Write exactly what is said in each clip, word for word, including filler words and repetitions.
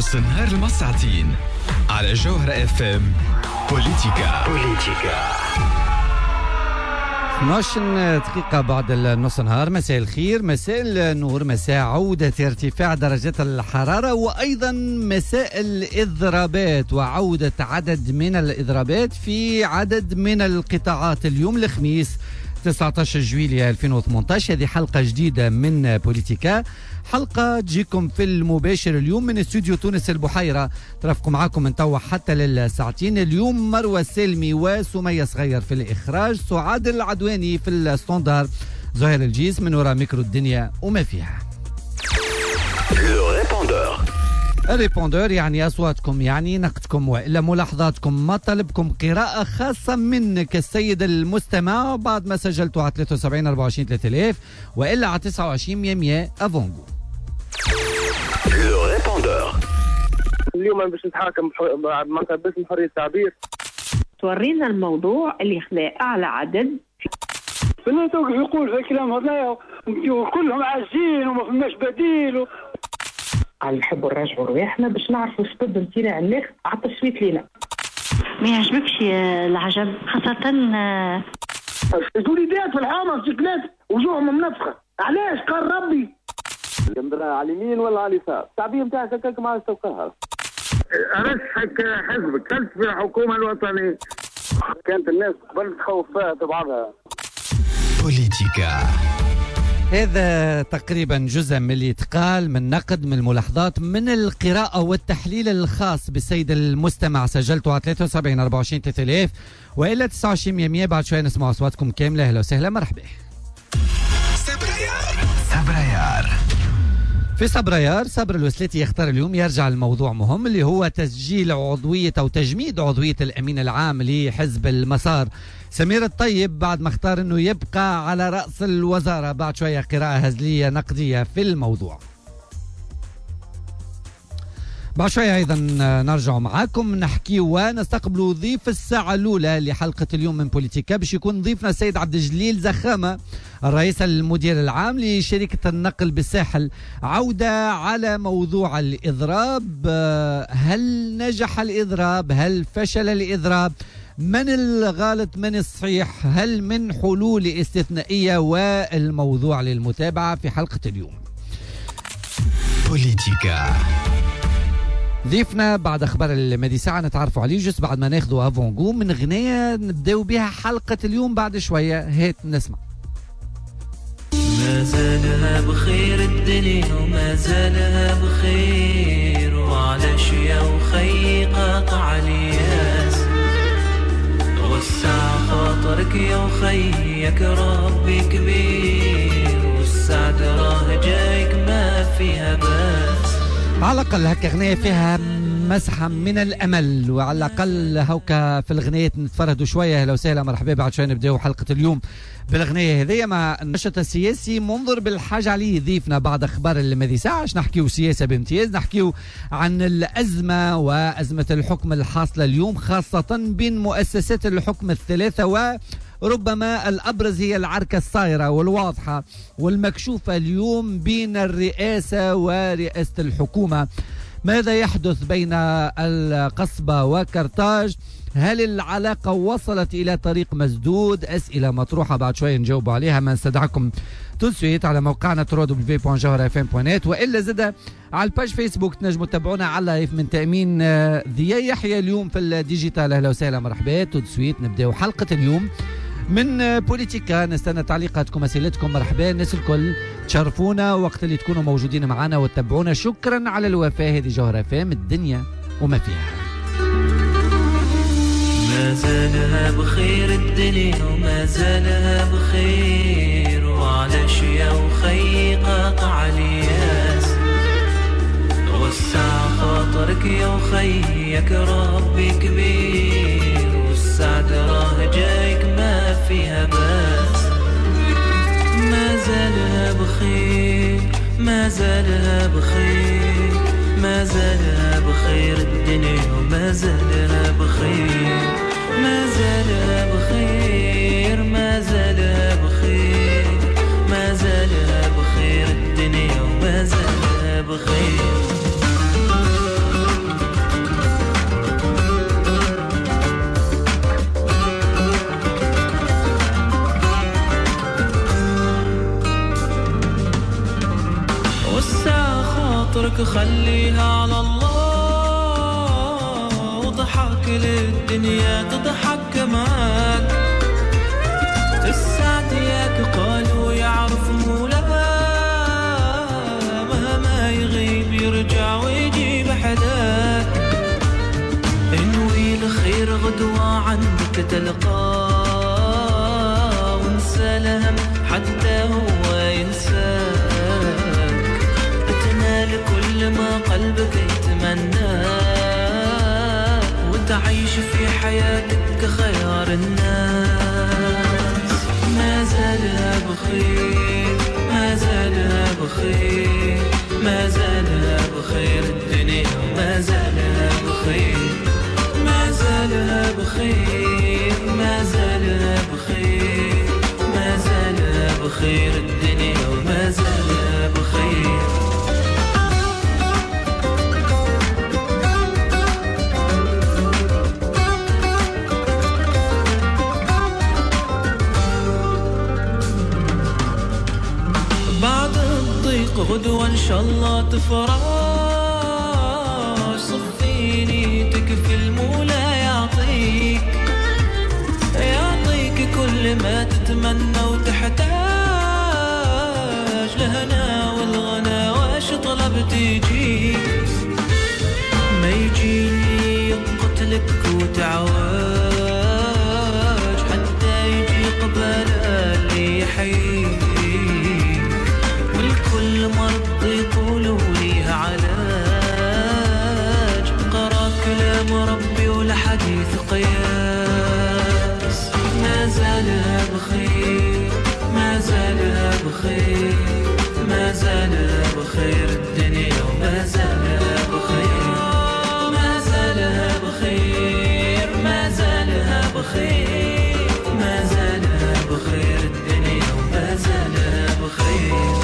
نص النهار المساعتين على جوهرة اف ام. بوليتيكا بوليتيكا اثنعش دقيقة بعد النص نهار. مساء الخير، مساء النور، مساء عودة ارتفاع درجات الحرارة، وأيضا مساء الإضرابات وعودة عدد من الإضرابات في عدد من القطاعات. اليوم الخميس تسعة عشر جويلية ألفين وثمانية عشر. هذه حلقة جديدة من بوليتيكا، حلقة تجيكم في المباشر اليوم من استوديو تونس البحيرة. ترافقوا معاكم من توا حتى للساعتين. اليوم مروى سلمي وسمية صغير في الإخراج، سعاد العدواني في الستاندار، زهير الجيس من وراء ميكرو الدنيا وما فيها. الريبوندور يعني أصواتكم، يعني نقدكم وإلا ملاحظاتكم، مطالبكم، قراءة خاصة منك السيد المستمع بعد ما سجلتوا على ثلاثة وسبعين أربعة وعشرين ثلاثة آلاف وإلا على تسعة وعشرين مية مية أفونغو. اليوم باش نتحاكم بعد ما باسم حرية التعبير. تورينا الموضوع اللي خلاه أعلى عدد. فالناس توقف يقول في الكلام هذا وكلهم عاجزين وما فماش بديل و... على نحبوا نراجعوا رواحنا باش نعرفوا سبب امتناع الناس على التصويت لينا. ما يعجبكش العجب خاصة الوليدات في الحامة شكلات وجوههم منفخة. علاش؟ قال ربي جنبنا على اليمين ولا على اليسار. التعبير نتاعك هكاك ما توقعها. ارشحك حزبك خلف في الحكومة الوطنية. كانت الناس قبل تخوف فيها بعضها. بوليتيكا. هذا تقريبا جزء من اللي يتقال من نقد، من الملاحظات، من القراءة والتحليل الخاص بالسيد المستمع. سجلته على ثلاثة وسبعين أربعة وعشرين ثلاثة آلاف وإلا تسعة وعشرين مية مية. بعد شوية نسمع أصواتكم كاملة. أهلا وسهلا، مرحبا. سبريار سبريار في سبريار صبر الوسلاتي يختار اليوم يرجع الموضوع مهم اللي هو تسجيل عضوية أو تجميد عضوية الأمين العام لحزب المسار سمير الطيب، بعد ما اختار أنه يبقى على رأس الوزارة. بعد شوية قراءة هزلية نقدية في الموضوع. بعد شوية أيضا نرجع معاكم نحكي ونستقبل ضيف الساعة الأولى لحلقة اليوم من بوليتيكا، باش يكون ضيفنا السيد عبد الجليل زخامة، الرئيس المدير العام لشركة النقل بالساحل. عودة على موضوع الإضراب. هل نجح الإضراب؟ هل فشل الإضراب؟ من الغلط من الصحيح؟ هل من حلول استثنائية؟ والموضوع للمتابعة في حلقة اليوم. بوليتيكا. ضيفنا بعد اخبار المدي ساعه نتعرفوا عليه جس بعد ما ناخذوا افونغو من غنية نبداو بها حلقه اليوم. بعد شويه هات نسمع. ما زالها بخير الدنيا وما زالها بخير، وعلاش يا وخي قاطع الياس، وسع خاطرك يا وخيك ربي كبير، والسعد راه جايك ما فيها باس. على الأقل هكا أغنية فيها مسحة من الأمل، وعلى الأقل هوكا في الأغنية نتفردوا شوية. أهلا وسهلا، مرحبا. بعد شوية نبدأوا حلقة اليوم بالأغنية هذية مع النشط السياسي منظر بالحاجة عليه ضيفنا بعد أخبار المذي ساعة. باش نحكيو سياسة بامتياز، نحكيو عن الأزمة وأزمة الحكم الحاصلة اليوم خاصة بين مؤسسات الحكم الثلاثة، و ربما الأبرز هي العركة الصايرة والواضحة والمكشوفة اليوم بين الرئاسة ورئاسة الحكومة. ماذا يحدث بين القصبة وكرتاج؟ هل العلاقة وصلت إلى طريق مسدود؟ أسئلة مطروحة بعد شوية نجاوب عليها. ما نستدعكم تنسويت على موقعنا ترو دبليو دوت جوهرة اف ام دوت نت، وإلا زد على الباج فيسبوك تنجموا تتابعونا على لايف من تأمين ضياء يحيى اليوم في الديجيتال. أهلا وسهلا، مرحبا. تنسويت نبدأ حلقة اليوم من بوليتيكا. نستنى تعليقاتكم، اسئلتكم. مرحبا الناس الكل، تشرفونا وقت اللي تكونوا موجودين معنا وتتابعونا. شكرا على الوفاء. هذه جوهرة فام الدنيا وما فيها. ما زالها بخير الدنيا وما زالها بخير، وعلاش يا وخي قاطع الياس، وسع خاطرك يا وخيك ربي كبير، والسعد راه جايك ما فيها باس. ما زالها بخير ما زالها بخير ما زالها بخير الدنيا وما زالها بخير، ما زالها بخير ما زالها بخير ما زالها بخير الدنيا وما زالها بخير. خاطرك خليها على الله، وضحك للدنيا تضحك معاك. السعد ياك قالوا يعرف مولاه، مهما يغيب يرجع ويجيب حداك. انوي الخير غدوة عندك تلقاه، وانسى الهم حتى هو ينساك. بتنال كل ما قلبك يتمناه، وتعيش في حياتك خيار الناس. ما زالها بخير ما زالها بخير ما زالها بخير الدنيا، ما زالها بخير ما زالها بخير ما زالها بخير ما زالها بخير الدنيا، وما زالها بخير. بعد الضيق غدوة إن شاء الله تفرج، صفي نيتك في المولى يعطيك، يعطيك كل ما تتمنى وتحتاج. لهنا والغنى واش طلب تيجيك، ما يجي اللي يقتلك وتعواج، حتى يجي قبل اللي يحييك. والكل مرض يقولوا ليه علاج، قرأ كلام ربي والحديث قياس. ما زالها بخير ما زالها بخير ما زالها بخير الدنيا، وما زالها بخير ما زالها بخير ما زالها بخير ما زالها بخير الدنيا، وما زالها بخير.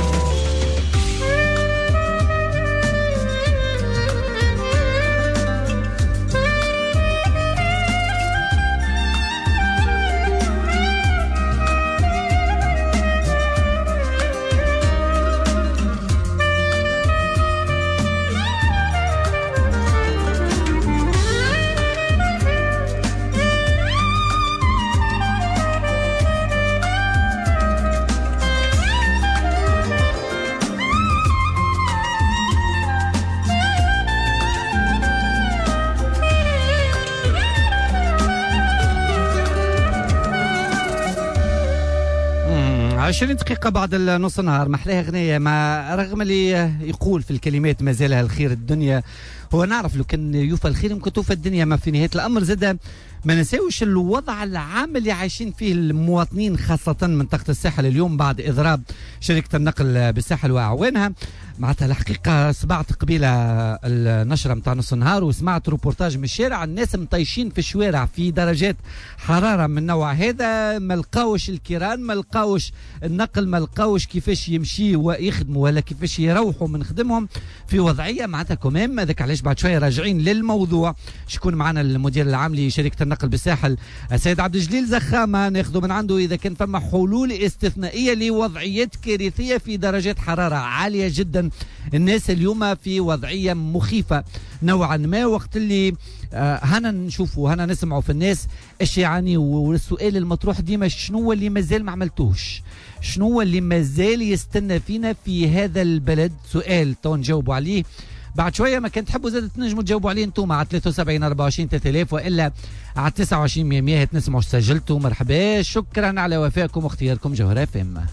عشرين دقيقة بعد النص نهار، محلاها غنية ما رغم اللي يقول في الكلمات ما زالها الخير الدنيا. هو نعرف لو كان يوفى الخير يمكن توفى الدنيا، ما في نهاية الأمر زاد ما نساوش الوضع العام اللي عايشين فيه المواطنين خاصة منطقة الساحل اليوم بعد إضراب شركة النقل بالساحل وأعوانها. معناتها الحقيقة سمعت قبيلة النشرة متاع نص النهار وسمعت روبورتاج من الشارع، الناس مطيشين في الشوارع في درجات حرارة من نوع هذا، ما لقاوش الكيران، ما لقاوش النقل، ما لقاوش كيفاش يمشي ويخدموا ولا كيفاش يروحوا من خدمهم، في وضعية معناتها كمام. هذاك علاش بعد شوية راجعين للموضوع. شكون معنا المدير العام لشركة النقل بالساحل السيد عبد الجليل زخامة، ناخذ من عنده إذا كان فما حلول استثنائية لوضعيات كارثية في درجات حرارة عالية جدا. الناس اليوم في وضعية مخيفة نوعا ما، وقت اللي آه هنا نشوفوا هنا نسمعوا في الناس ايش يعني. والسؤال المطروح ديما شنو اللي مازال ما عملتوش، شنو اللي مازال يستنى فينا في هذا البلد؟ سؤال تو نجاوبوا عليه بعد شويه. ما كان تحبوا زاد تنجموا تجاوبوا عليه انتم على ثلاثة وسبعين أربعة وعشرين ثلاثة آلاف والا على تسعة وعشرين مية مية تنسمعوا سجلتوا. مرحبا، شكرا على وفائكم واختياركم جوهرة اف ام.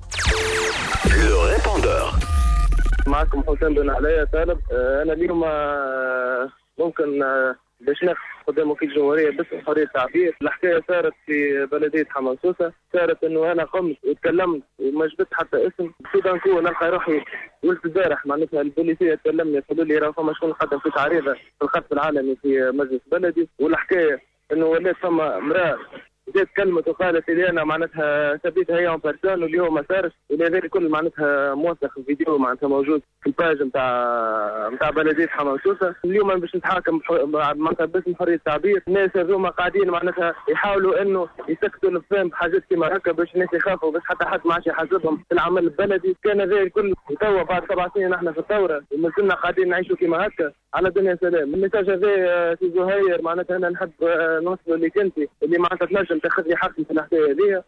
معكم حسين بن علي طالب. انا اليوم ممكن باش ناخذ قدام وكيل الجمهوريه باسم حريه التعبير. الحكايه صارت في بلديه حمصوصه، صارت انه انا قمت وتكلمت وما جبت حتى اسم. سودانكو نلقى روحي ولد البارح معناتها البوليسيه تكلمني قالوا لي راه فما شكون قدم فيك عريضه في الخط العالمي في مجلس بلدي. والحكايه انه ولات فما امراه جات كلمت وقالت لي انا معناتها ثبتها هي اون بيرسون واليوم ما صارش، وهذا الكل معناتها موثق في الفيديو معناتها موجود في الباج نتاع نتاع بلديه حما سوسه. اليوم باش نتحاكم معناتها باسم حريه التعبير. الناس هذوما قاعدين معناتها يحاولوا انه يسكتوا الفهم بحاجات كيما هكا باش الناس يخافوا باش حتى حد ما عادش يحاسبهم في العمل البلدي. كان هذا الكل توا بعد سبع سنين احنا في الثوره وما زلنا قاعدين نعيشوا كيما هكا على دنيا سلام. الميساج هذا سي زهير معناتها انا نحب نوصله لك انت اللي معناتها تنجم تاخذ لي حقي في الحكايه هذه.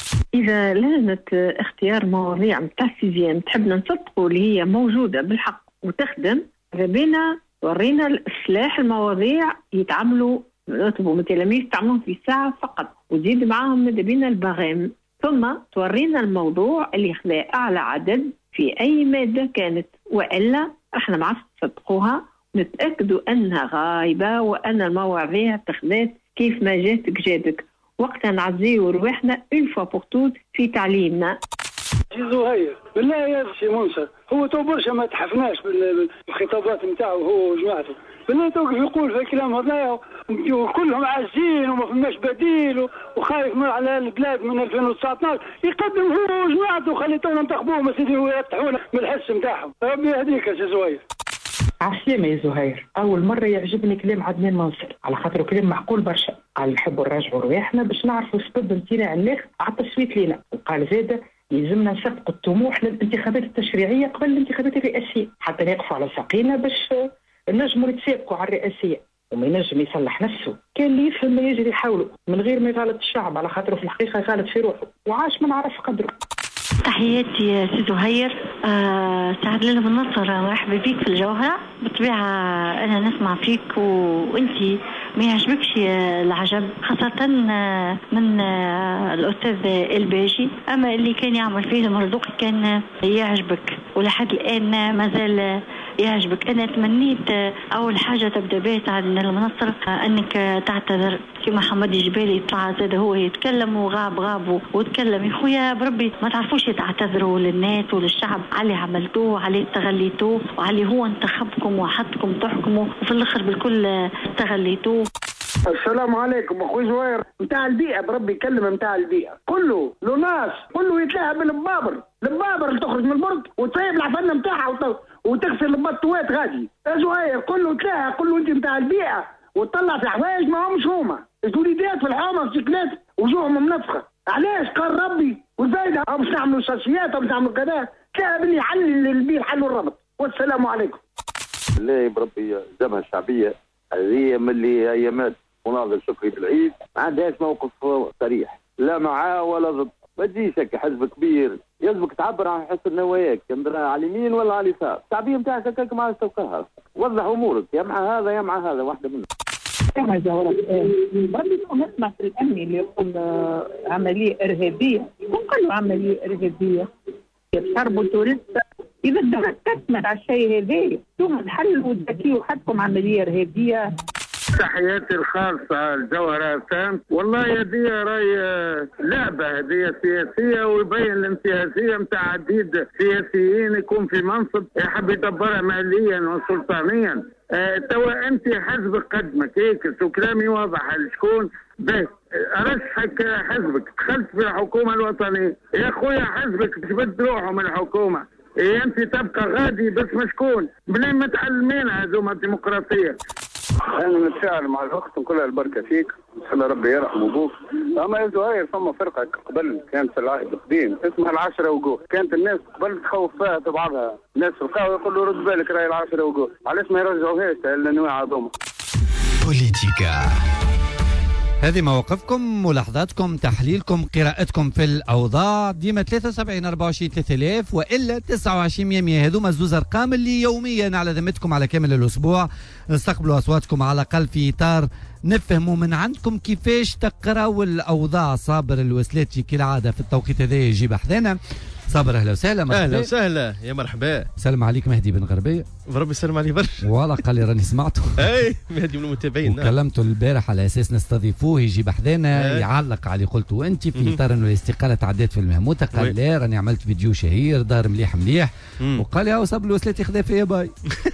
إذا لجنة اختيار مواضيع متاع السيزيام تحب نصدقوا اللي هي موجودة بالحق وتخدم، بينا ورينا السلاح المواضيع يتعاملوا نطلبوا من التلاميذ يتعاملون في ساعة فقط وتزيد معاهم ماذا بينا البغام، ثم تورينا الموضوع اللي خذا أعلى عدد في أي مادة كانت، وإلا احنا ما عادش نصدقوها نتأكدوا أنها غايبة وأن المواضيع تخذات كيف ما جاتك جاتك. وقتها نعزيو رواحنا اون فوا بور توت في تعليمنا. سي زهير بالله يا سي منصر هو تو برشا ما تحفناش بالخطابات نتاعو هو وجماعته، بالله توقف يقول في الكلام هذايا وكلهم عاجزين وما فماش بديل وخايف من على البلاد من ألفين وتسعطاش يقدم هو وجماعته خليتونا ننتخبوهم سيدي ويرتحونا من الحس نتاعهم. ربي يهديك يا سي زهير. عسلامة يا زهير، أول مرة يعجبني كلام عدنان منصر على خاطر كلام معقول برشا. قال نحبوا نراجعوا رواحنا باش نعرفوا سبب امتناع الناخب على التصويت لينا، وقال زاده يلزمنا نسبقوا الطموح للانتخابات التشريعية قبل الانتخابات الرئاسية حتى نقفوا على ساقينا باش نجموا نتسابقوا على الرئاسية. وما ينجم يصلح نفسه كان اللي يفهم ما يجري يحاوله من غير ما يغالط الشعب على خاطره في الحقيقة غالط في روحه وعاش ما نعرف قدره. تحياتي يا سي زهير. آه سعد الله بن نصر مرحبا بيك في الجوهرة. بالطبيعة أنا نسمع فيك وأنتي ما يعجبكش العجب خاصة من الأستاذ الباجي، أما اللي كان يعمل فيه المرزوق كان يعجبك ولحد الآن ما زال يعجبك. أنا تمنيت أول حاجة تبدأ بيت عن المنصر أنك تعتذر كما حمد جبالي طلع زاد هو يتكلم وغاب غاب وتكلم. يا خويا بربي ما تعرفوش تعتذروا للناس وللشعب على اللي عملتوه على اللي استغليتوه وعلى اللي هو انتخبكم وحطكم تحكموا وفي الآخر بالكل استغليتوه. السلام عليكم اخوي زهير. نتاع البيئه بربي يكلم نتاع البيئه كله له ناس كله يتلاعب بالبابر البابر اللي تخرج من البرد وتسيب العفنه نتاعها وتغسل البطوات غادي. يا زهير كله تلاعب كله انت نتاع البيئه وتطلع في حوايج ما همش هما الوليدات في الحومه في شكلات وجوههم منفخه. علاش قال ربي والفايده باش نعملوا شخصيات باش نعملوا كذا تلاعب اللي يحل البيئه حل الربط. والسلام عليكم. لا بربي الجبهه الشعبيه هذه من اللي ايامات مناضل شكري بالعيد ما عندهاش موقف صريح لا معاه ولا ضد. ما تجيش هكا حزب كبير يلزمك تعبر عن حسن نواياك على اليمين ولا على اليسار. الشعبيه نتاعك هكاك ما عادش توقعها. وضح امورك يا مع هذا يا مع هذا واحده منهم. برضه نسمع في الامني اللي يقول عمليه ارهابيه وقالوا عمليه ارهابيه يحاربوا التورست. اذا تكتمت على الشيء هذا ثم تحلوا وتذكيوا حدكم عمليه ارهابيه. تحياتي الخاصة الجوهرة فهم. والله هذه راي لعبة هذه سياسية ويبين الانتهازية متاع عديد سياسيين يكون في منصب يحب يدبرها ماليا وسلطانيا. اه توا انت حزبك قدمك هيك وكلامي واضح لشكون بس ارشحك حزبك دخلت في الحكومة الوطنية. يا خويا حزبك تبد روحه من الحكومة. إيه انت تبقى غادي بس مشكون منين متعلمين هذوما الديمقراطية. أنا متفاعل مع الوقت كلها البركة فيك إن ربي يرحم أبوك. أما يا زهير ثم فرقة قبل كانت في العهد القديم اسمها العشرة وقوف. كانت الناس قبل تخوف فيها بعضها الناس في القهوة يقولوا رد بالك راهي العشرة وقوف. علاش ما يرجعوهاش لأنواع هذوما. بوليتيكا. هذه مواقفكم ملاحظاتكم تحليلكم قراءتكم في الأوضاع. ديما ثلاثة وسبعين أربعة وعشرين ثلاثة آلاف وإلا تسعة وعشرين مية. هذوما زوز أرقام اللي يوميا على ذمتكم على كامل الأسبوع نستقبلوا أصواتكم على الأقل في إطار نفهموا من عندكم كيفاش تقراوا الأوضاع. صابر الوسلاتي كالعادة في التوقيت هذا يجيب حذانا صابر اهلا وسهلا. مرحبا. اهلا وسهلا يا مرحبا. سلام عليك مهدي بن غربيه. ربي يسلم عليه برشا. والله قال لي راني سمعته. اي مهدي من المتابعين. وكلمته البارح على اساس نستضيفوه يجي بحذانا يعلق على اللي قلته انت في اطار انه الاستقاله تعديت في المهموته. قال لا راني عملت فيديو شهير دار مليح مليح. وقال لي هاو صاب له وصلتي خذا فيا باي.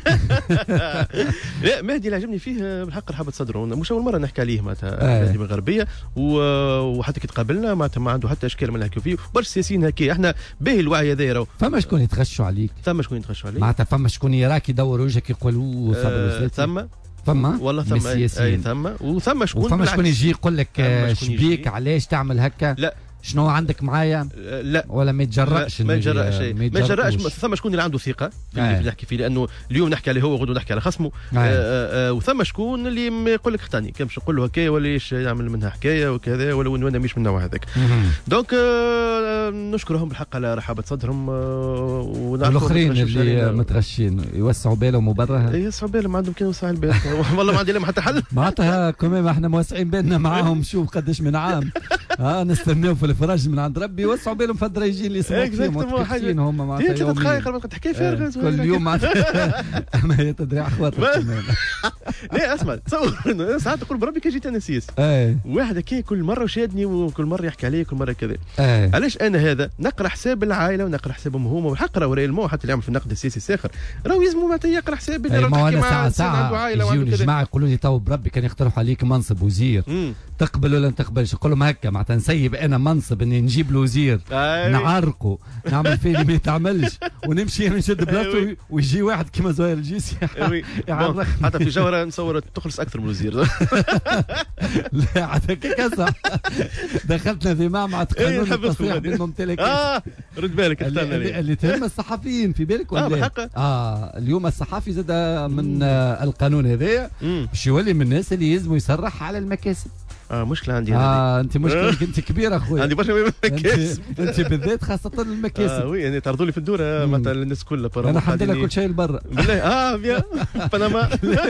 لا مهدي اللي عجبني فيه بالحق رحابه صدره، مش اول مره نحكي عليه معناتها مهدي بن غربيه، وحتى كي تقابلنا معناتها ما عنده حتى اشكال من نحكيو فيه. برشا سياسيين هكا احنا باهي الوعي هذا راهو. فما شكون يتغشوا عليك؟ ثم شكون يتغشوا عليك؟ معناتها فما شكون يراك يدور وجهك يقولوا صابر وصلتي؟ ثم فما والله ثم اي ثم وثم شكون وفما شكون يجي يقول لك شبيك علاش تعمل هكا؟ لا شنو عندك معايا؟ لا ولا ما يتجرأش. ما يتجرأش شيء، ما يتجرأش. ثم شكون اللي عنده ثقه في اللي نحكي فيه، لانه اليوم نحكي عليه هو غدو نحكي على خصمه. وثم شكون اللي يقول لك اختاني كان باش نقول له هكايا ولا يعمل منها حكايه وكذا، ولا وانا مش من النوع هذاك. دونك نشكرهم بالحق على رحابه صدرهم. والاخرين اللي متغشين يوسعوا بالهم برا. يوسعوا بالهم، ما عندهم كان يوسع البال. والله ما عندي لهم حتى حل. معناتها كمان احنا موسعين بالنا معاهم. شوف قداش من عام ها نستناو في الفرج من عند ربي، يوسعوا بالهم فدرا يجي اللي يسمعوا فيهم متكفين هم معناتها ثلاث دقائق قبل تحكي فارغ كل يوم معناتها. ما هي تدري اخواتك كمان. لا اسمع تصور ساعات تقول بربي كي جيت انا سياسي واحد هكا كل مره وشادني وكل مره يحكي عليه كل مره كذا. علاش انا هذا نقرا حساب العائله ونقرا حسابهم هما، والحق راهو المو حتى اللي يعمل في النقد السياسي الساخر راهو يلزموا معناتها يقرا حساب. ما انا ساعه ساعه يجيوني جماعه يقولوا لي تو بربي كان يقترحوا عليك منصب وزير تقبل ولا ما تقبلش؟ نقول لهم هكا معناتها نسيب انا منصب اني نجيب له وزير نعرقه نعمل فيه اللي ما يتعملش ونمشي نشد بلاطه ويجي واحد كيما زهير الجيسي يعرق. حتى في جوهره نصور تخلص اكثر من وزير. لا حتى هكا صح. دخلتنا في معمعة قانون التصريح بالممتلكات. اه رد بالك اللي, اللي تهم الصحفيين في بالك ولا؟ اه بالحق. اه اليوم الصحفي زاد من آه القانون هذايا باش يولي من الناس اللي يلزموا يصرح على المكاسب. اه مشكلة عندي. اه انت مشكلتك انت كبيرة اخويا. عندي برشا مكاسب. انت بالذات خاصة المكاسب. اه وي يعني تعرضوا لي في الدورة مثلا الناس كلها. انا حمد لك كل شيء لبرا. بالله اه بيان بنما.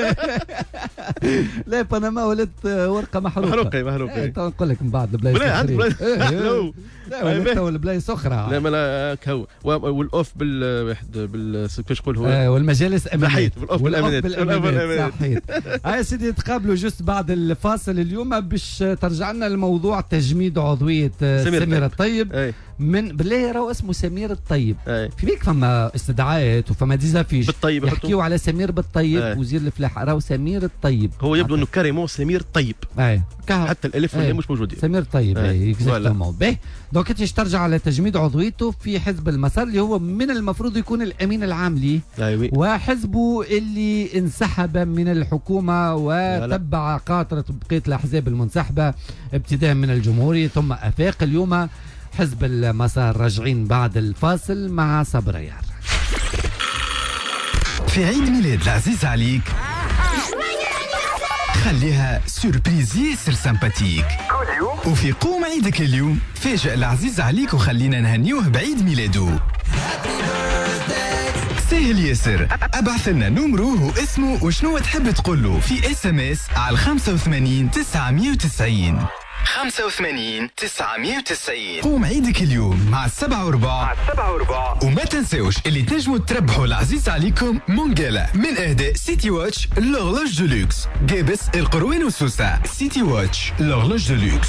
لا بنما ولات ورقة محروقة. محروقة محروقة. تو نقول لك من بعد البلايص. لا عندي بلايص. لا ولا تو البلايص اخرى. لا ما لا كهو والاوف بال بال كيفاش نقول هو. آه والمجالس امانات. والاوف بالامانات. صحيت. هاي سيدي تقابلوا جست بعد الفاصل اليوم باش ترجع لنا الموضوع تجميد عضوية سمير, سمير الطيب. أي. من بالله راهو اسمه سمير الطيب. أي. في بالك فما استدعاءات وفما ديزافيش بالطيب يحكيوا على سمير بالطيب. أي. وزير الفلاحة راهو سمير الطيب. هو يبدو انه كاريمون سمير طيب. اي حتى الالف واللام مش موجودين. سمير طيب اي اكزاكتومون. باهي دونك انت ترجع على تجميد عضويته في حزب المسار اللي هو من المفروض يكون الامين العام ليه. أيوة. وحزبه اللي انسحب من الحكومه وتبع قاطره بقيه الاحزاب المنسحبه ابتداء من الجمهوريه ثم افاق. اليوم حزب المسار راجعين بعد الفاصل مع صبر يار. في عيد ميلاد العزيز عليك خليها سوربريز ياسر سمباتيك. وفي قوم عيدك اليوم فاجئ العزيز عليك وخلينا نهنيوه بعيد ميلاده. سهل ياسر، ابعث لنا نمره واسمه وشنو تحب تقول له في اس ام اس على خمسة وثمانين تسعمية وتسعين. خمسة وثمانين تسعمية وتسعين. قوم عيدك اليوم مع السبعة وربع. مع السبعة وربع. وما تنساوش اللي تنجموا تربحوا العزيز عليكم مونجالا من اهداء سيتي واتش لورلوج دولوكس. قابس القروين والسوسة. سيتي واتش لورلوج دولوكس.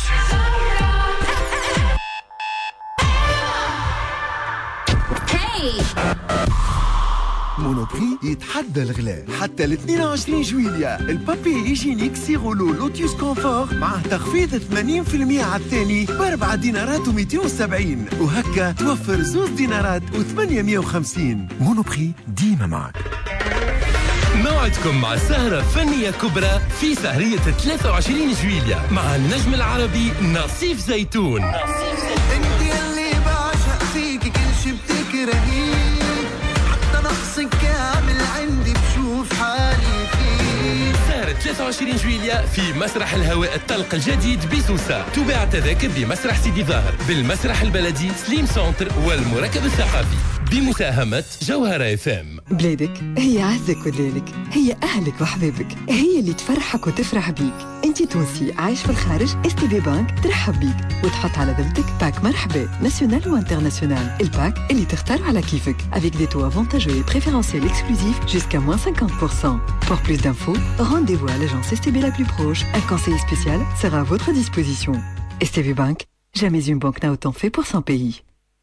مونوبري يتحدى الغلاء حتى ل اثنين وعشرين جويلية. البابي هيجينيك سيرولو لوتيوس كونفور مع تخفيض ثمانين بالمئة على الثاني بأربعة دينارات ومئتين وسبعين، وهكا توفر زوز دينارات وثمانمئة وخمسين. مونوبري ديما معك. موعدكم مع سهرة فنية كبرى في سهرية ثلاثة وعشرين جويلية مع النجم العربي نصيف زيتون. نصيف زيتون. انت اللي بعشق فيك كل شي بتكرهيه، نقصك كامل عندي بشوف حالي فيه. سهرة ثلاثة وعشرين جويلية في مسرح الهواء الطلق الجديد بسوسة. تباع تذاكر بمسرح سيدي ظاهر بالمسرح البلدي سليم سونتر والمركب الثقافي. بمساهمة جوهرة اف ام. بلادك هي عزك ودلالك، هي أهلك وحبابك، هي اللي تفرحك وتفرح بيك. أنت تونسي عايش في الخارج، اس تي بي بانك ترحب بيك وتحط على ذمتك باك مرحبا ناسيونال وانترناسيونال. الباك اللي تختار على كيفك avec des taux avantageux et préférentiels exclusifs jusqu'à moins cinquante pour cent. Pour plus d'infos, rendez-vous à l'agence S T B la plus proche. Un conseiller spécial sera à votre disposition. S T B Bank, jamais une banque n'a autant fait pour son pays.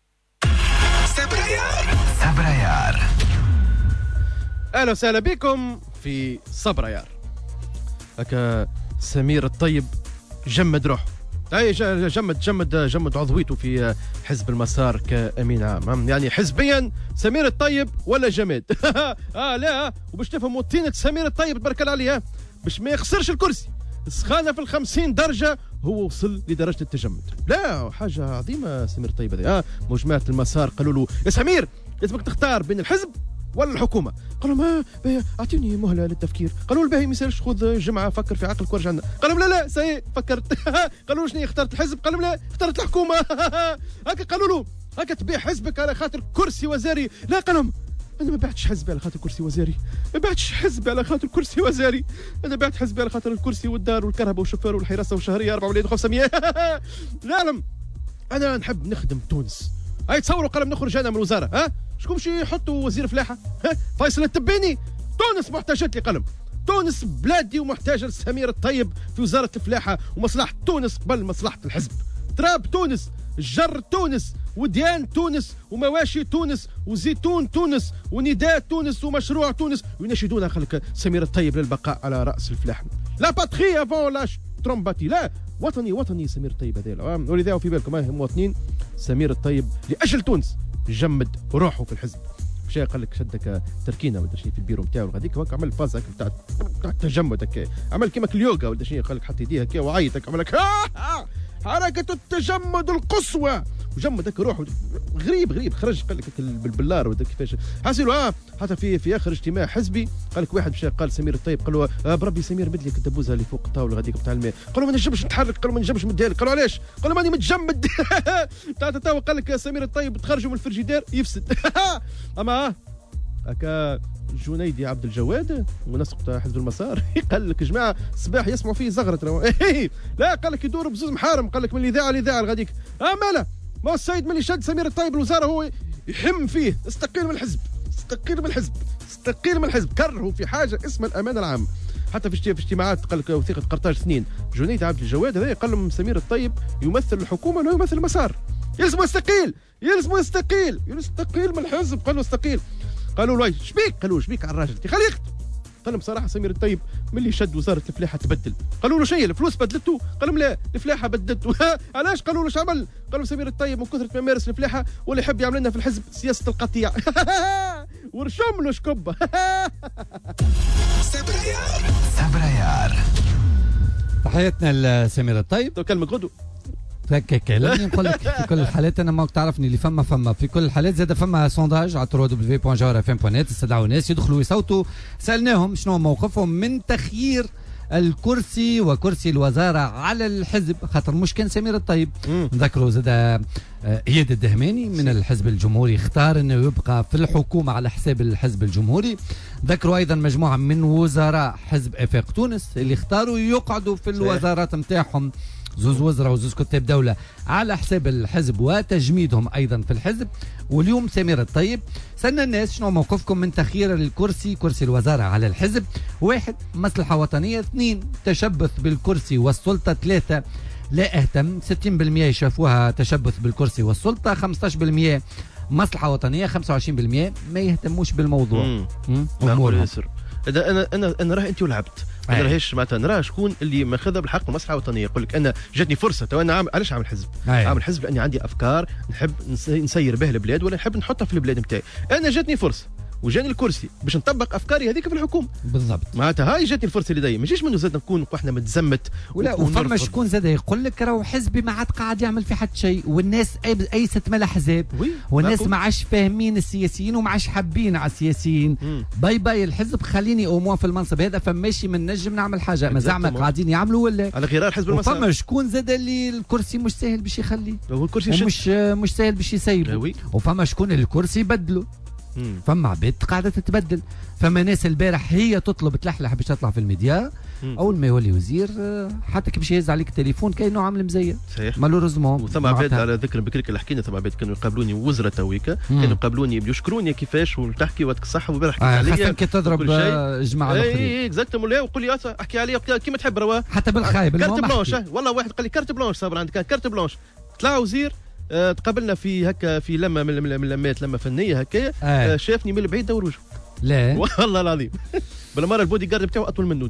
صبريار. اهلا وسهلا بكم في صبريار. هكا سمير الطيب جمد روحه، اي جمد جمد جمد عضويته في حزب المسار كامين عام. يعني حزبيا سمير الطيب ولا جماد. اه لا، وباش تفهموا طينة سمير الطيب تبارك الله عليه، باش ما يخسرش الكرسي سخانه في الخمسين درجه هو وصل لدرجه التجمد. لا حاجه عظيمه سمير الطيب هذا. اه مجموعه المسار قالوا له يا سمير لازمك تختار بين الحزب ولا الحكومه. قالوا ما اعطيني مهله للتفكير. قالوا الباهي ما يسالش، خذ جمعه فكر في عقلك وارجع لنا. قالوا لا لا سي فكرت. قالوا شنو اخترت الحزب؟ قالوا لا اخترت الحكومه. هكا قالوا له هكا تبيع حزبك على خاطر كرسي وزاري؟ لا قالوا انا ما بعتش حزبي على خاطر كرسي وزاري، ما بعتش حزبي على خاطر كرسي وزاري، انا بعت حزبي على خاطر الكرسي والدار والكهرباء والشوفير والحراسه والشهريه أربعة ملايين وخمسمية. لا انا نحب نخدم تونس. هاي تصوروا قال نخرج انا من الوزاره، ها شكون باش يحطوا وزير فلاحه؟ ها فيصل التبيني. تونس محتاجت لي قلم، تونس بلادي ومحتاجه لسمير الطيب في وزاره الفلاحه ومصلحه تونس قبل مصلحه الحزب. تراب تونس، جر تونس، وديان تونس، ومواشي تونس، وزيتون تونس، ونداء تونس، ومشروع تونس، ويناشدون خلك سمير الطيب للبقاء على راس الفلاحه. لا باتري افون لا ترومباتي، لا وطني وطني سمير الطيب هذا. ولذا في بالكم هاي مواطنين سمير الطيب لاجل تونس جمد روحه في الحزب. مشى قال لك شدك تركينه ولا شيء في البيرو نتاعو غاديك هكا عمل فاز هكا نتاع التجمد هكا، عمل كيما اليوغا ولا شيء، قال لك حط يديه هكا وعيط هكا عمل لك حركه التجمد القصوى وجمد هكا روحه غريب غريب. خرج قال لك بالبلار ولا كيفاش حاسيلو. اه حتى في في اخر اجتماع حزبي قال لك واحد مشى قال سمير الطيب، قال له آه بربي سمير مد لك الدبوزه اللي فوق الطاوله غاديك بتاع الماء. قالوا ما نجمش نتحرك، قالوا ما نجمش مديها لك. قالوا علاش؟ قالوا ماني متجمد. تاع تاع قال لك سمير الطيب تخرجوا من الفريجيدير يفسد. اما هكا جنيدي عبد الجواد منسق حزب المسار قال لك جماعه الصباح يسمعوا فيه زغرة. لا قال لك يدور بزوز محارم، قال لك من الاذاعه للاذاعه غاديك. اه ماله ما هو السيد ملي شد سمير الطيب الوزاره هو يحم فيه استقيل من الحزب، استقيل من الحزب، استقيل من الحزب. كرهوا في حاجه اسمها الامانه العامه. حتى في اجتماعات قال لك وثيقه قرطاج اثنين جنيد عبد الجواد هذا قال لهم سمير الطيب يمثل الحكومه ولا يمثل المسار، يلزم يستقيل، يلزم يستقيل، يستقيل من الحزب. قالوا استقيل. قالوا له شبيك؟ قالوا شبيك على الراجل خليه يخدم. قال لهم بصراحه سمير الطيب ملي شد وزاره الفلاحه تبدل. قالوا له شيء الفلوس بدلته؟ قال لهم لا الفلاحه بدلته. علاش؟ قالوا له شو عمل؟ قالوا سمير الطيب من كثره ما مارس الفلاحه ولا يحب يعمل لنا في الحزب سياسه القطيع. ورشم له شكبه. صبريار صبريار. تحياتنا لسمير الطيب. كلمه غدو هكاك لازم نقول لك في كل الحالات انا ما تعرفني اللي فما فما في كل الحالات زاد فما سونداج على دبليو دبليو بوان جوهرة اف ام بوان نت. استدعوا الناس يدخلوا يصوتوا، سالناهم شنو موقفهم من تخيير الكرسي وكرسي الوزاره على الحزب، خاطر مش كان سمير الطيب. نذكروا زاد اياد الدهماني من الحزب الجمهوري اختار انه يبقى في الحكومه على حساب الحزب الجمهوري. ذكروا ايضا مجموعه من وزراء حزب افاق تونس اللي اختاروا يقعدوا في الوزارات نتاعهم، زوز وزراء وزوز كتاب دولة على حساب الحزب وتجميدهم أيضا في الحزب. واليوم سمير الطيب سألنا الناس شنو موقفكم من تخيير الكرسي كرسي الوزارة على الحزب. واحد مصلحة وطنية، اثنين تشبث بالكرسي والسلطة، ثلاثة لا أهتم، ستين بالمئة يشافوها تشبث بالكرسي والسلطة، خمسة عشر بالمئة مصلحة وطنية، خمسة وعشرين بالمئة ما يهتموش بالموضوع. أمورهم. انا انا انا انا راه انت ولعبت انا راهيش معناتها نرى شكون اللي ماخذها بالحق المصلحه الوطنيه. يقول لك انا جاتني فرصه تو انا عامل علاش عامل حزب؟ أيه. عامل حزب لاني عندي افكار نحب نسير بها البلاد ولا نحب نحطها في البلاد نتاعي. انا جاتني فرصه وجاني الكرسي باش نطبق افكاري هذيك في الحكومه. بالضبط. معناتها هاي جاتني الفرصه اللي دايما ماشيش منه زاد نكون احنا متزمت. ولا وفما شكون زاد يقول لك راهو حزبي ما عاد قاعد يعمل في حد شيء، والناس ايست من الاحزاب، والناس ما عادش فاهمين السياسيين وما عادش حابين على السياسيين. باي باي الحزب خليني اوموا في المنصب هذا، فماشي من نجم نعمل حاجه ما زعما قاعدين يعملوا ولا على غرار حزب المسار. وفما شكون زاد اللي الكرسي مش سهل باش يخليه، هو الكرسي مش مش سهل باش يسيبه. وفما شكون الكرسي يبدلوا. مم. فما عباد قاعده تتبدل، فما ناس البارح هي تطلب تلحلح باش تطلع في الميديا. مم. اول ما يولي وزير حتى كي باش يهز عليك التليفون كاينو عامل مزيه. صحيح مالوريزمون. وثم عباد على ذكر بكريك اللي حكينا، ثم عباد كانوا يقابلوني وزراء تويكا، كانوا يقابلوني يشكروني كيفاش وتحكي وقتك الصحه وبارح حكيت آه عليا خاصة كي تضرب جماعه الاخرين. اي اكزاكتومون. لا وقول لي احكي عليا كيما تحب روا حتى بالخايب. كارت بلانش. والله واحد قال لي كارت بلانش صابر عندك كارت بلانش. طلع وزير أه تقابلنا في هكا في لمه من اللمات لمه فنيه هكايا. أه شافني من البعيد دور وجهه. لا والله العظيم بالمره البودي جارد بتاعه اطول منه.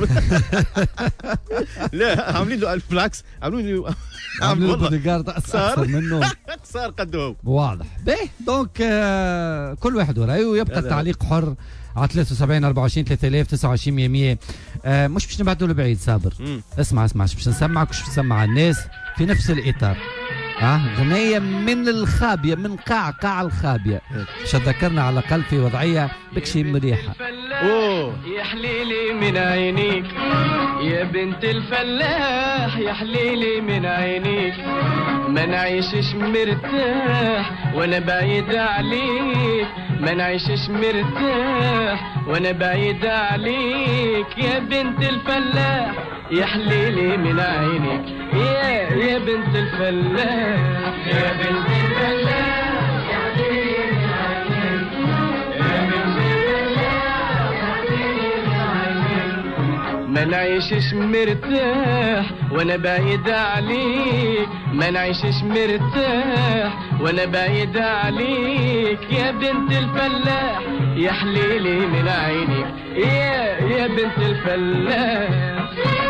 لا عاملين له بالعكس عاملين له عاملين البودي جارد اكثر منه. صار قدوه واضح. باهي دونك آه كل واحد ورايه، ويبقى التعليق حر على ثلاثة وسبعين أربعة وعشرين ثلاثة آلاف تسعة وعشرين مية مية. آه مش باش نبعثوا لبعيد صابر. مم. اسمع اسمع باش نسمعك وش نسمع الناس في نفس الاطار. اه غنية من الخابية، من قاع قاع الخابية، باش تذكرنا على الاقل في وضعية بكشي مريحة. اوه يا حليلي من عينيك يا بنت الفلاح، يا حليلي من عينيك ما نعيشش مرتاح وانا بعيد عليك، ما نعيشش مرتاح وانا بعيد عليك يا بنت الفلاح، يا حليلي من عينيك يا يا بنت الفلاح، يا بنت الفلاح يا حليلي من عينيك، يا بنت الفلاح يا حليلي من عينيك ما نعيشش مرتاح وانا بعيد عليك، ما نعيشش مرتاح وانا بعيد عليك يا بنت الفلاح، يا حليلي من عينيك يا يا بنت الفلاح.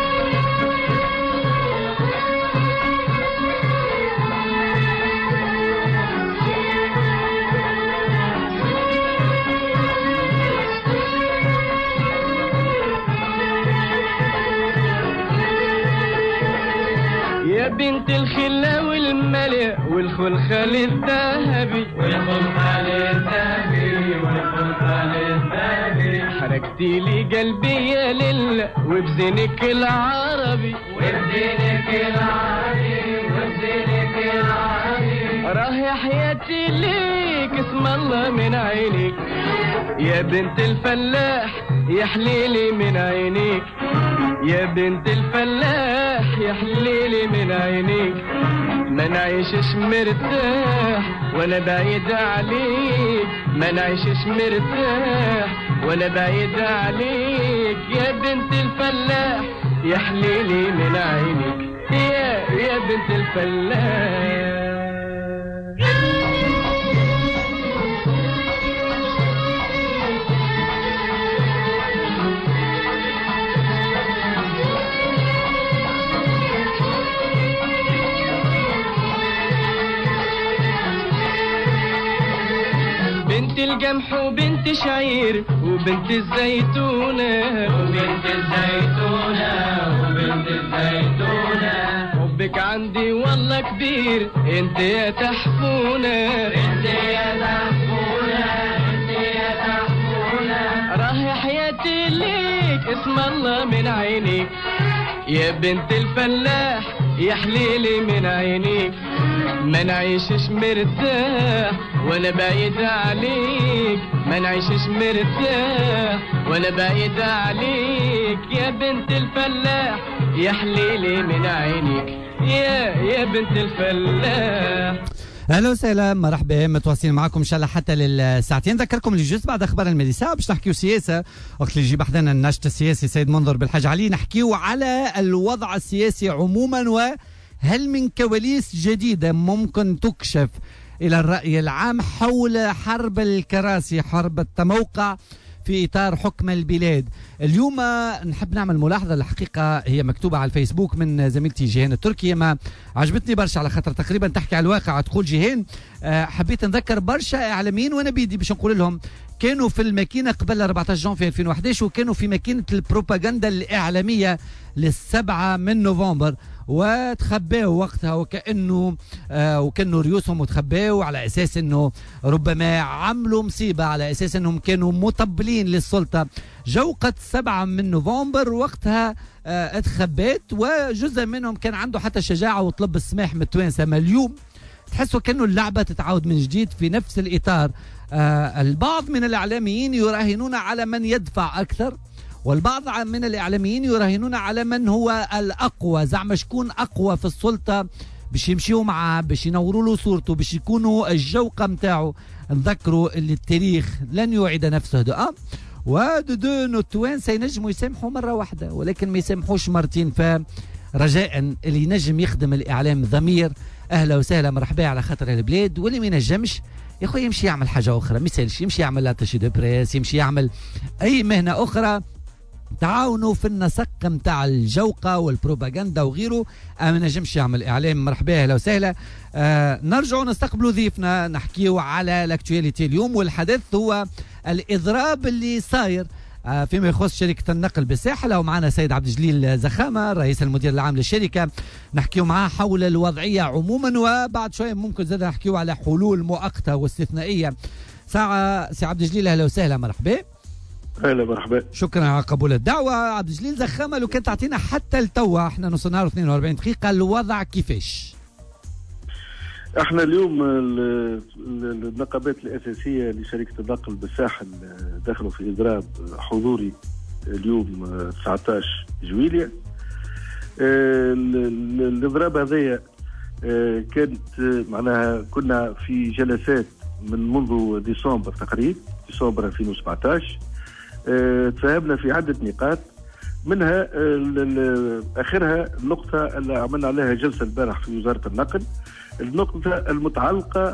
يا بنت الخلة والملء والخلخال الذهبي والخلخال الذهبي والخلخال الذهبي، حركتي لي قلبي يا ليل وبزينك العربي وبزينك العربي وبزينك العربي، راه يا حياتي ليك اسم الله من عينيك يا بنت الفلاح، يا حليلي من عينيك يا بنت الفلاح، يا حليلي من عينيك ما نعيشش مرتاح وانا بعيد عليك، ما نعيشش مرتاح وانا بعيد عليك يا بنت الفلاح، يا حليلي من عينيك يا يا بنت الفلاح. بنت القمح وبنت شعير وبنت الزيتونة وبنت الزيتونة وبنت الزيتونة، حبك عندي والله كبير انت يا تحفونة انت يا تحفونة انت يا تحفونة، راه يا حياتي ليك اسم الله من عينيك يا بنت الفلاح، يا حليلي من عينيك ما نعيشش مرتاح وانا بعيد عليك، ما نعيشش مرتاح وانا بعيد عليك يا بنت الفلاح، يا حليلي من عينيك يا يا بنت الفلاح. اهلا وسهلا مرحبا، متواصلين معكم ان شاء الله حتى للساعتين. نذكركم اللي جزء بعد اخبار المديسة باش نحكيو سياسه، وقت اللي يجي بحذنا الناشط السياسي سيد منظر بالحاج علي نحكيو على الوضع السياسي عموما، وهل من كواليس جديده ممكن تكشف الى الراي العام حول حرب الكراسي، حرب التموقع في إطار حكم البلاد. اليوم نحب نعمل ملاحظة الحقيقة هي مكتوبة على الفيسبوك من زميلتي جيهان التركية، ما عجبتني برشا على خاطر تقريبا تحكي على الواقع. تقول جيهان حبيت نذكر برشا إعلاميين وأنا بيدي باش نقول لهم كانوا في الماكينة قبل أربعة عشر جانفي ألفين وأحد عشر وكانوا في ماكينة البروباغندا الإعلامية للسبعة من نوفمبر وتخباوا وقتها وكأنه آه وكانوا ريوسهم وتخباوا على أساس أنه ربما عملوا مصيبة، على أساس أنهم كانوا مطبلين للسلطة. جوقة سبعة من نوفمبر وقتها آه اتخبات وجزء منهم كان عنده حتى شجاعة وطلب السماح من التوانسة. ما اليوم تحسوا كأنه اللعبة تتعاود من جديد في نفس الإطار. آه البعض من الإعلاميين يراهنون على من يدفع أكثر، والبعض من الإعلاميين يراهنون على من هو الأقوى، زعما شكون أقوى في السلطة باش يمشيوا معاه، باش ينوروا له صورته، باش يكونوا الجوقة متاعه. نذكروا اللي التاريخ لن يعيد نفسه دو أم ودو دو التوانسة ينجموا يسامحوا مرة واحدة ولكن ما يسامحوش مرتين. فرجاء اللي ينجم يخدم الإعلام ضمير أهلا وسهلا مرحبا على خاطر البلاد، واللي ما ينجمش يا خويا يمشي يعمل حاجة أخرى، ما يسالش يمشي يعمل لاتاشي دو بريس، يمشي يعمل أي مهنة أخرى. تعاونوا في النسق نتاع الجوقه والبروباغندا وغيره، ما نجمش يعمل اعلام. مرحبا اهلا وسهلا. آه نرجعوا نستقبلوا ضيفنا نحكيوا على الاكتواليتي اليوم، والحدث هو الاضراب اللي صاير آه فيما يخص شركه النقل بالساحل. ومعنا سيد عبد الجليل زخامه رئيس المدير العام للشركه، نحكيوا معاه حول الوضعيه عموما، وبعد شويه ممكن زاد نحكيوا على حلول مؤقته واستثنائيه. ساعه سي عبد الجليل اهلا وسهلا مرحبا. اهلا مرحبا. شكرا على قبول الدعوه. عبد الجليل زخامه لو كان تعطينا حتى التوا احنا نص نهار اثنين وأربعين دقيقه الوضع كيفاش؟ احنا اليوم النقابات الاساسيه لشركه النقل بالساحل دخلوا في اضراب حضوري اليوم تسعة عشر جويلية. الاضراب هذايا كانت معناها كنا في جلسات من منذ ديسمبر تقريبا ديسمبر ألفين وسبعة عشر. اه تفاهمنا في عدة نقاط، منها آخرها النقطة اللي عملنا عليها جلسة البارح في وزارة النقل، النقطة المتعلقة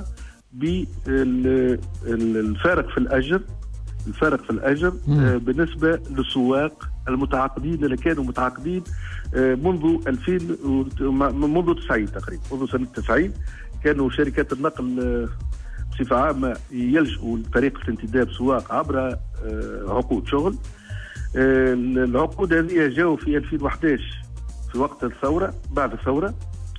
بالفارق في الأجر الفارق في الأجر اه بالنسبة للسواق المتعاقدين اللي كانوا متعاقدين اه منذ ألفين منذ تسعين تقريبا منذ سنة تسعين كانوا شركات النقل اه بصفة عامة يلجؤوا لطريقة انتداب سواق عبر عقود شغل. العقود هذه جاءوا في ألفين وأحد عشر في وقت الثورة، بعد الثورة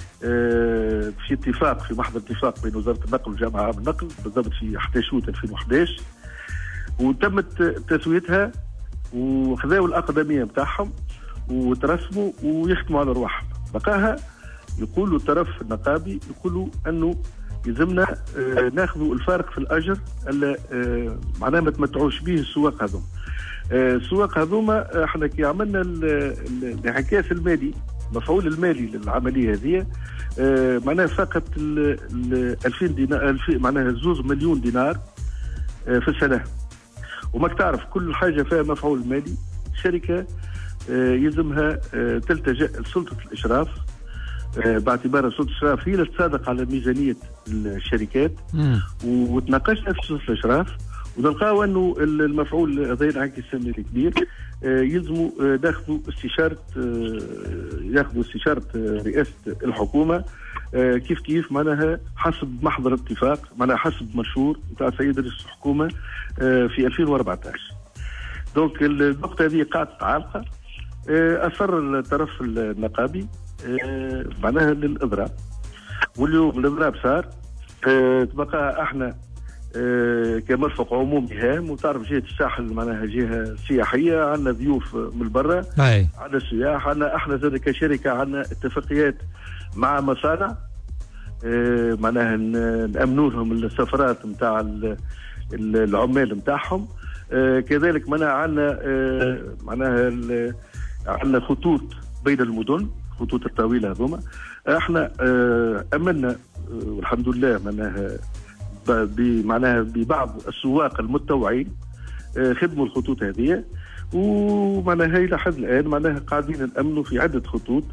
في اتفاق في محضر اتفاق بين وزارة النقل والجامعة العامة للنقل بالضبط في أحد عشر ألفين وأحد عشر، وتمت تسويتها وخذاوا الأقدمية بتاعهم وترسموا ويختموا على رواحهم. بقاها يقولوا الطرف النقابي يقولوا أنه يلزمنا آه ناخذوا الفارق في الاجر اللي آه معناه ما تمتعوش به السواق هذوما. آه السواق هذوما احنا كي عملنا الانعكاس المالي المفعول المالي للعمليه هذه آه معناه فقط ألفين دينار معناها زوز مليون دينار آه في السنه. وما تعرف كل حاجه فيها مفعول مالي شركه آه يلزمها آه تلتجئ لسلطه الاشراف باعتبار سلطة الإشراف هي اللي تصادق على ميزانية الشركات. وتناقشنا في سلطة الإشراف ونلقاو أنه المفعول هذا ينعكس السمي الكبير يلزموا ياخذوا استشارة ياخذوا استشارة رئاسة الحكومة كيف كيف معناها حسب محضر اتفاق معناها حسب منشور نتاع سيد رئيس الحكومة في ألفين وأربعة عشر. دونك النقطة هذه قاعدة عالقة. أصر الطرف النقابي آه معناها للإضراب، واليوم الإضراب صار. آه تبقى احنا آه كمرفق عمومي هام، وتعرف جهة الساحل معناها جهة سياحية، عندنا ضيوف من برا، عندنا سياح، عندنا احنا زاد كشركة عندنا اتفاقيات مع مصانع آه معناها نأمنوا لهم السفرات نتاع العمال نتاعهم. آه كذلك معناها عندنا آه معناها عندنا خطوط بين المدن، خطوط الطويله هذوما احنا اه امنا اه والحمد لله معناها بمعناها ببعض السواق المتطوعين اه خدموا الخطوط هذه، ومعناها الى حد الان معناها قاعدين نامنوا في عده خطوط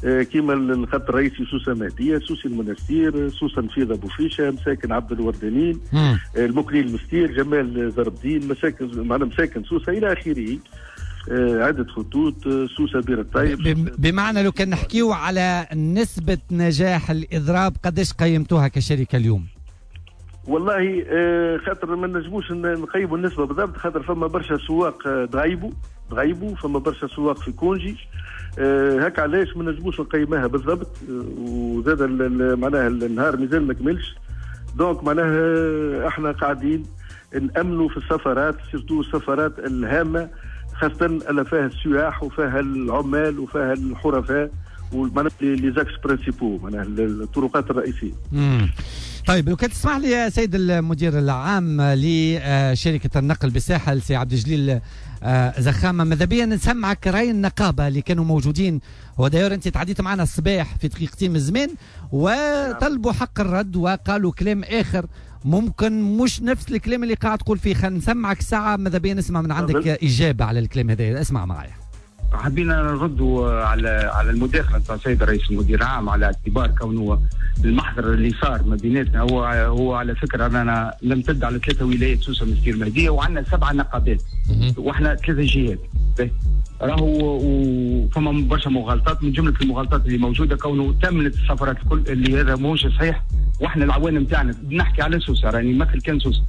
كيما الخط الرئيسي سوسه مهديه، سوسي المنستير، سوسه نفيضه بوفيشه، مساكن عبد الوردانين، المكنين المستير، جمال زرب الدين، مساكن معنا مساكن سوسه الى اخره. عدة خطوط، سوسه بير الطيب. بمعنى لو كان نحكيو على نسبة نجاح الإضراب قداش قيمتوها كشركة اليوم؟ والله خاطر ما نجموش نقيموا النسبة بالضبط، خاطر فما برشا سواق تغيبوا تغيبوا فما برشا سواق في كونجي. هكا علاش ما نجموش نقيمها بالضبط، وزاد معناها النهار مازال ما كملش. دونك معناها احنا قاعدين نأمنوا في السفرات، سيرتو السفرات الهامة، خاصة اللي فيها السياح وفيها العمال وفيها الحرفاء ومعناها لي زاكس برينسيبو، معناها الطرقات الرئيسية. امم طيب لو كنت تسمح لي يا سيد المدير العام لشركة النقل بالساحل سي عبد الجليل زخامة، ماذا بيا نسمعك رأي النقابة اللي كانوا موجودين. هو داير انت تعديت معنا الصباح في دقيقتين من الزمان وطلبوا حق الرد وقالوا كلام اخر ممكن مش نفس الكلام اللي قاعد تقول فيه. خلينا نسمعك ساعة ماذا بيا نسمع من عندك إجابة على الكلام هذا. اسمع معايا. حبينا نردوا على على المداخله نتاع السيد رئيس المدير العام على اعتبار كونه المحضر اللي صار ما بيناتنا هو هو على فكره اننا نمتد على ثلاثه ولايات سوسه مسكير مهديه وعندنا سبعه نقابات واحنا ثلاثه جهات. راهو وفما برشا مغالطات، من جمله المغالطات اللي موجوده كونه تمت السفرات الكل اللي هذا ماهوش صحيح. واحنا العوان نتاعنا بنحكي على سوسه راني نمثل كان سوسه.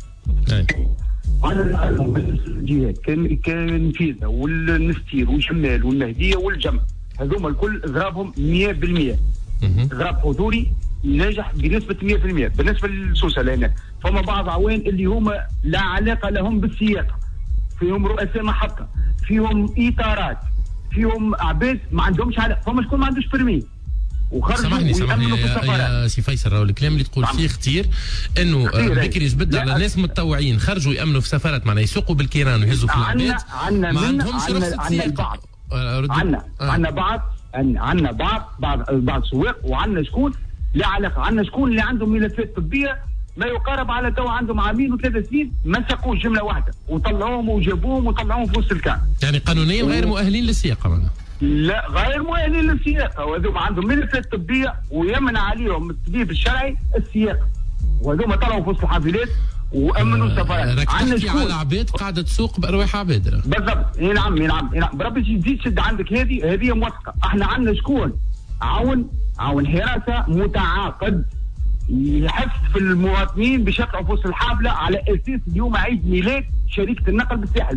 أنا الجهات كنفيذة والنستير والشمال والمهدية والجمع هذوما الكل إضرابهم مئة بالمئة إضراب حضوري ناجح بنسبة مئة بالمئة. بالنسبة للسوسة لأن فما بعض عوان اللي هما لا علاقة لهم بالسياقة، فيهم رؤساء محطة، فيهم إطارات، فيهم عباد ما عندهمش علاقة، فما شكون ما عندوش برمي سامحني سامحني يا, يا سي فيصل، راهو الكلام اللي تقول فيه خطير، انه بكري جبد على ناس متطوعين خرجوا يامنوا في سفرات معناها يسوقوا بالكيران ويهزوا في العباد ما عندهمش رخصه سياقه. عندنا عندنا بعض عندنا بعض بعض بعض سواق وعندنا شكون لا علاقه، عندنا شكون اللي عندهم ملفات طبيه ما يقارب على تو عندهم عامين وثلاث سنين ما ساقوش جمله واحده وطلعوهم وجابوهم وطلعوهم في وسط الكان. يعني قانونيا غير مؤهلين للسياقه معناها. لا غير مؤهلين للسياقه، وهذوما عندهم ملفات طبيه ويمنع عليهم الطبيب الشرعي السياقه، وهذوما طلعوا في وسط الحافلات وامنوا السفرات. راك تحكي على عباد قاعده تسوق بارواح عباد. بالضبط. اي نعم اي نعم نعم بربي تزيد شد عندك هذه هذه موثقه. احنا عندنا شكون عون عون حراسه متعاقد يحث في المواطنين باش يطلعوا في وسط الحافله على اساس اليوم عيد ميلاد شركه النقل بالساحل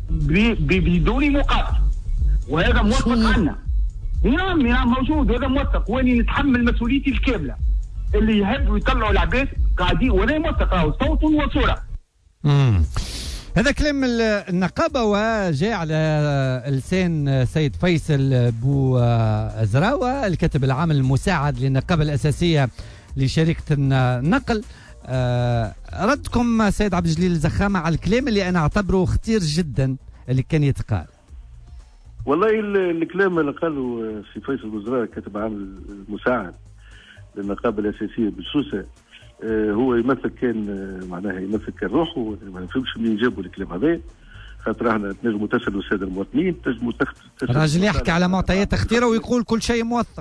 بدون مقابل، وهذا موثق عنا. نعم نعم موجود وهذا موثق، واني نتحمل مسؤوليتي الكامله. اللي يحبوا يطلعوا العباد قاعدين وهذا موثق راهو صوت وصوره. امم هذا كلام النقابه وجاء على لسان سيد فيصل بو زراوه الكاتب العام المساعد للنقابه الاساسيه لشركه النقل. آه ردكم سيد عبد الجليل زخامه على الكلام اللي انا اعتبره خطير جدا اللي كان يتقال. والله الكلام اللي قاله سي فيصل بوزراء كاتب عام المساعد للنقابه الاساسيه بالسوسه آه هو يمثل كان آه معناها يمثل كان روحه. ما نفهمش منين جابوا الكلام هذا، خاطر احنا تنجموا تسالوا الساده المواطنين، تنجموا راجل يحكي على معطيات خطيره ويقول كل شيء موثق.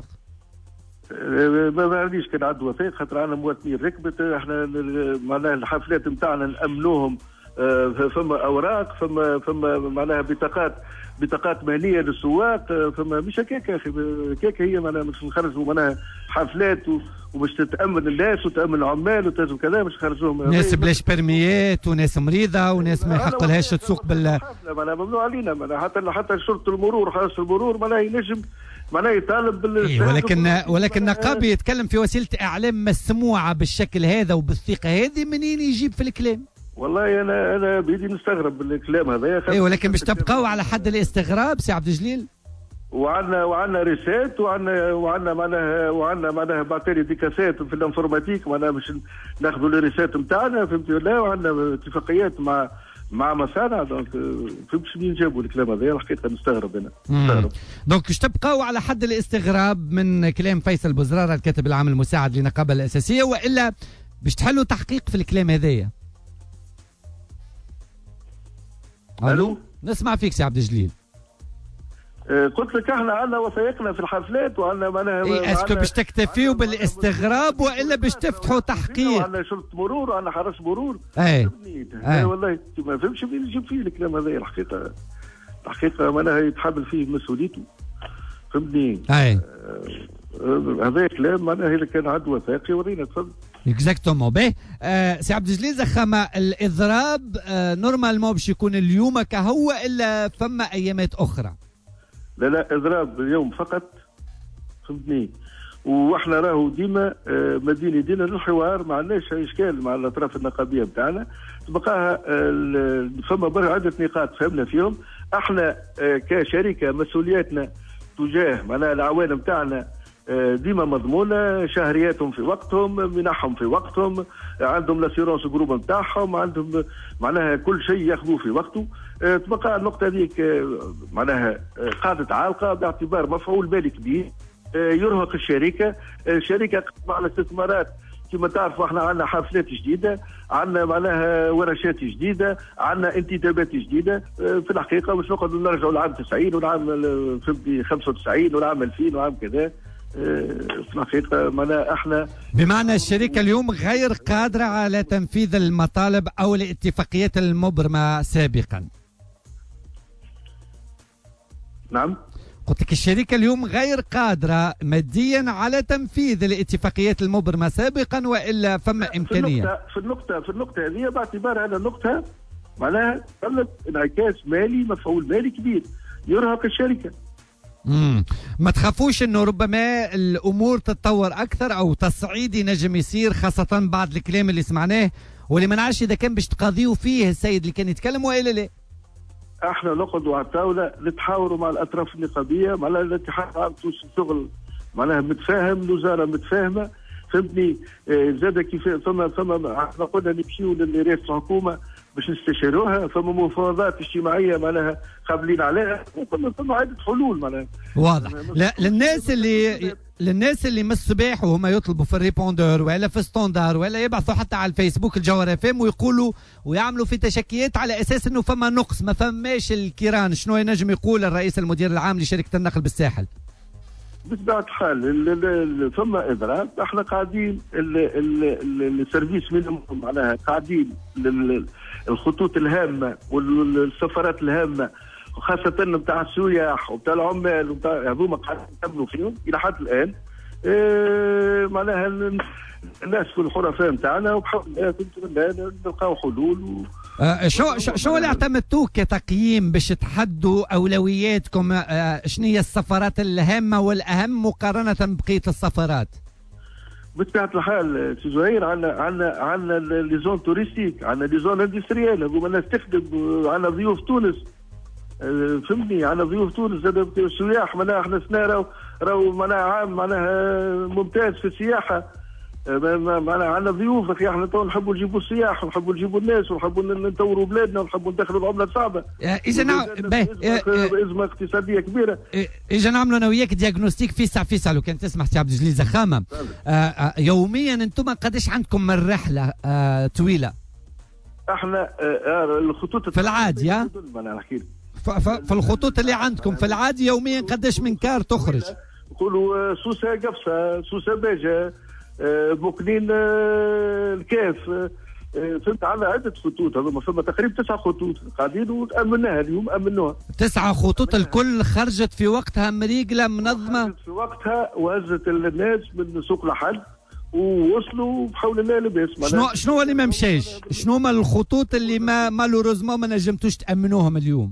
ما بعرفش كان عنده وثائق، خاطر عندنا مواطنين ركبت. احنا معناها الحفلات نتاعنا نامنوهم فما اوراق، فما فما معناها بطاقات بطاقات مهنيه للسواق، فما مش هكاك يا اخي، هكاك هي معناها مش نخرجوا معناها حفلات ومش تتامن الناس وتامن العمال وتلزم كذا مش نخرجوهم ناس بلاش برميات وناس مريضه وناس ما يحق لهاش تسوق بال معناها ممنوع علينا معناها حتى حتى شرطه المرور حرس المرور معناها ينجم معناه يطالب بال إيه ولكن ولكن النقابي يتكلم في وسيله اعلام مسموعه بالشكل هذا وبالثقه هذه، منين يجيب في الكلام؟ والله انا انا بيدي نستغرب بالكلام هذا. اي ولكن باش تبقاو على حد الاستغراب سي عبد الجليل. وعندنا وعندنا ريسات وعندنا وعندنا معناها وعندنا معناها بعتلي ديكاسات في الانفورماتيك معناها باش ناخذوا الريسات نتاعنا فهمتي ولا، وعندنا اتفاقيات مع مع مصانع. دونك فهمتش منين جابوا الكلام هذا الحقيقه نستغرب انا نستغرب. دونك باش تبقاو على حد الاستغراب من كلام فيصل بوزراره الكاتب العام المساعد للنقابه الاساسيه، والا باش تحلوا تحقيق في الكلام هذايا؟ الو نسمع فيك سي عبد الجليل. قلت لك احنا عندنا وثائقنا في الحفلات وعندنا معناها إيه اسكو باش تكتفيوا بالاستغراب والا باش تفتحوا تحقيق؟ عندنا شرطه مرور وعندنا حرس مرور. اي اي والله ما فهمش فين يجيب فيه الكلام هذا. الحقيقه الحقيقه معناها يتحمل فيه مسؤوليته فهمتني. اي هذا كلام معناها اذا كان عنده وثائق يورينا. تفضل. اكزاكتومون. باهي آه سي عبد الجليل زخامه، الاضراب آه نورمالمون باش يكون اليوم كهو الا فما ايامات اخرى؟ لا لا اضراب اليوم فقط فهمتني. واحنا راهو ديما مدينه دينا للحوار، ما عندناش اشكال مع الاطراف النقابيه بتاعنا. تبقاها فما برا عده نقاط فهمنا فيهم. احنا كشركه مسؤولياتنا تجاه معناها العوالم بتاعنا ديما مضمونه، شهرياتهم في وقتهم، منحهم في وقتهم، عندهم لاسيرونس جروب نتاعهم، عندهم معناها كل شيء ياخذوه في وقته. تبقى النقطه هذيك معناها قاعده عالقه باعتبار مفعول بالي كبير يرهق الشركه. الشركه مع الاستثمارات كما تعرفوا احنا عندنا حافلات جديده، عندنا معناها ورشات جديده، عندنا انتدابات جديده. في الحقيقه مش نقعدوا نرجعوا لعام تسعين والعام فهمتني خمسة وتسعين والعام ألفين وعام كذا. في الحقيقه معناها احنا بمعنى الشركه اليوم غير قادره على تنفيذ المطالب او الاتفاقيات المبرمه سابقا. نعم قلت لك الشركه اليوم غير قادره ماديا على تنفيذ الاتفاقيات المبرمه سابقا والا فما امكانيه. في النقطه في النقطه هذه باعتبار هذا النقطه معناها طلب انعكاس مالي مفعول مالي كبير يرهق الشركه. امم ما تخافوش انه ربما الامور تتطور اكثر او تصعيد ينجم يصير، خاصه بعد الكلام اللي سمعناه واللي ما نعرفش اذا كان باش تقاضيوا فيه السيد اللي كان يتكلم والا لا. احنا نقعدوا على الطاوله نتحاوروا مع الاطراف النقابيه، مع الاتحاد العام التونسي للشغل معناها متفاهم، الوزاره متفاهمه فهمتني. زاد كيف ثم ثم احنا قلنا نمشيو لرئاسه الحكومه باش نستشيروها، فما مفاوضات اجتماعيه معناها قابلين عليها، ثم ثم عده حلول معناها واضح. لا للناس اللي للناس اللي من الصباح وهم يطلبوا في الريبوندور ولا في ستوندار ولا يبعثوا حتى على الفيسبوك الجوهر اف ام ويقولوا ويعملوا في تشكيات على اساس انه فما نقص ما فماش الكيران، شنو ينجم يقول الرئيس المدير العام لشركه النقل بالساحل؟ بطبيعه الحال فما اضراب. احنا قاعدين السيرفيس منهم معناها قاعدين الخطوط الهامه والسفرات الهامه وخاصة نتاع السياح وبتاع العمال وبتاع هذوما قاعدين نكملوا فيهم إلى حد الآن. إيه معناها الناس في الحرفاء نتاعنا وبحاول نلقاو حلول و... آه شو شو, شو اللي اعتمدتوه كتقييم باش تحدوا أولوياتكم؟ آه شنو هي السفرات الهامة والأهم مقارنة بقية السفرات؟ بطبيعة الحال سي زهير عندنا عندنا عندنا لي زون توريستيك، عندنا لي زون اندستريال هذوما الناس تخدم، عندنا ضيوف تونس فهمتني، عندنا ضيوف تونس زاد السياح معناها احنا سنة راهو راهو معناها عام معناها ممتاز في السياحة. معناها عندنا ضيوف اخي، احنا تو نحبوا نجيبوا السياح ونحبوا نجيبوا الناس ونحبوا نطوروا بلادنا ونحبوا ندخلوا العملة الصعبة. اذا نعم ازمة اقتصادية كبيرة. اذا نعملوا انا وياك دياغنوستيك فيسع فيسع لو كان تسمح سي عبد الجليل زخامة. يوميا انتم قداش عندكم من رحلة طويلة؟ احنا الخطوط في العادي ها؟ في الخطوط اللي عندكم في العادي يوميا قداش من كار تخرج؟ نقولوا سوسة قفصة، سوسة باجة، بوكلين الكاف، فهمت. عندنا عدة خطوط هذوما، فما تقريبا تسع خطوط قاعدين وامناها اليوم امنوها. تسعة خطوط الكل خرجت في وقتها مريقلة منظمة؟ خرجت في وقتها وهزت الناس من سوق لحد ووصلوا بحول الله لباس. شنو شنو اللي ما مشاش؟ شنو هما الخطوط اللي ما مالوريزمون ما نجمتوش تامنوهم اليوم؟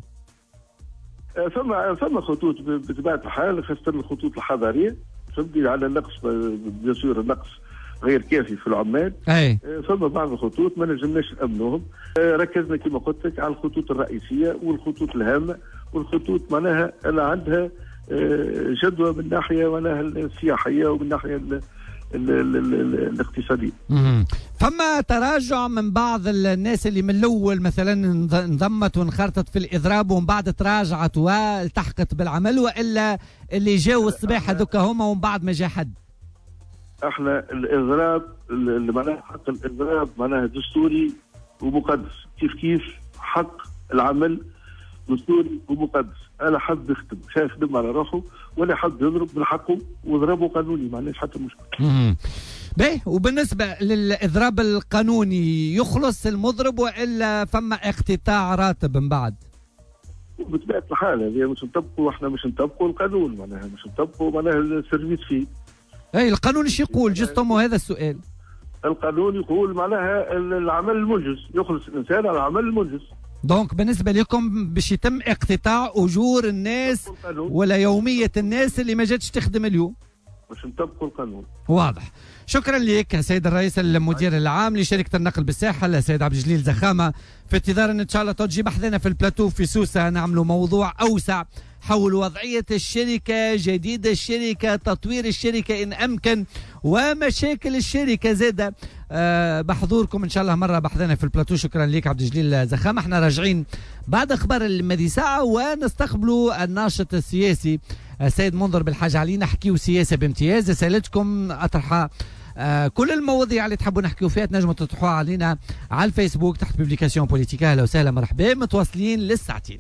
ثم ثم خطوط بطبيعه الحال خاصه الخطوط الحضاريه تبدي على النقص بيان سور النقص غير كافي في العمال. اي ثم بعض الخطوط ما نجمناش نامنوهم. ركزنا كما قلت لك على الخطوط الرئيسيه والخطوط الهامه والخطوط معناها اللي عندها جدوى من ناحيه معناها السياحيه ومن ناحيه الاقتصادي. فما تراجع من بعض الناس اللي من الاول مثلا انضمت وانخرطت في الاضراب ومن بعد تراجعت والتحقت بالعمل، والا اللي جاوا الصباح هذوك هما ومن بعد ما جاء حد؟ احنا الاضراب اللي معناها حق الاضراب معناها دستوري ومقدس، كيف كيف حق العمل دستوري ومقدس. انا حد يخدم مش يخدم على روحه ولا حد يضرب من حقه وضربه قانوني ما عندناش حتى مشكله. باهي وبالنسبه للاضراب القانوني يخلص المضرب والا فما اقتطاع راتب من بعد؟ بطبيعه الحال هذه مش نطبقوا احنا مش نطبقوا القانون معناها مش نطبقوا معناها السيرفيس فيه. اي القانون ايش يقول جستمو هذا السؤال؟ القانون يقول معناها العمل المنجز يخلص الانسان على العمل المنجز. دونك بالنسبه لكم باش يتم اقتطاع اجور الناس ولا يوميه الناس اللي ما جاتش تخدم اليوم؟ باش نطبقوا القانون. واضح. شكرا لك سيد الرئيس المدير العام لشركه النقل بالساحل السيد عبد الجليل زخامه، في انتظار ان شاء الله تجي بحثنا في البلاتو في سوسه نعملوا موضوع اوسع حول وضعيه الشركه، جديد الشركه، تطوير الشركه ان امكن، ومشاكل الشركه زاده أه بحضوركم ان شاء الله مره بحثنا في البلاتو. شكرا لك عبد الجليل زخامه. احنا راجعين بعد اخبار المدي ساعه ونستقبلوا الناشط السياسي السيد منظر بالحاج علي نحكيو سياسه بامتياز. رسالتكم اطرحها آه كل المواضيع اللي تحبوا نحكيو فيها تنجموا تطرحوها علينا على الفيسبوك تحت بوبليكاسيون بوليتيكا. اهلا وسهلا مرحبا. متواصلين للساعتين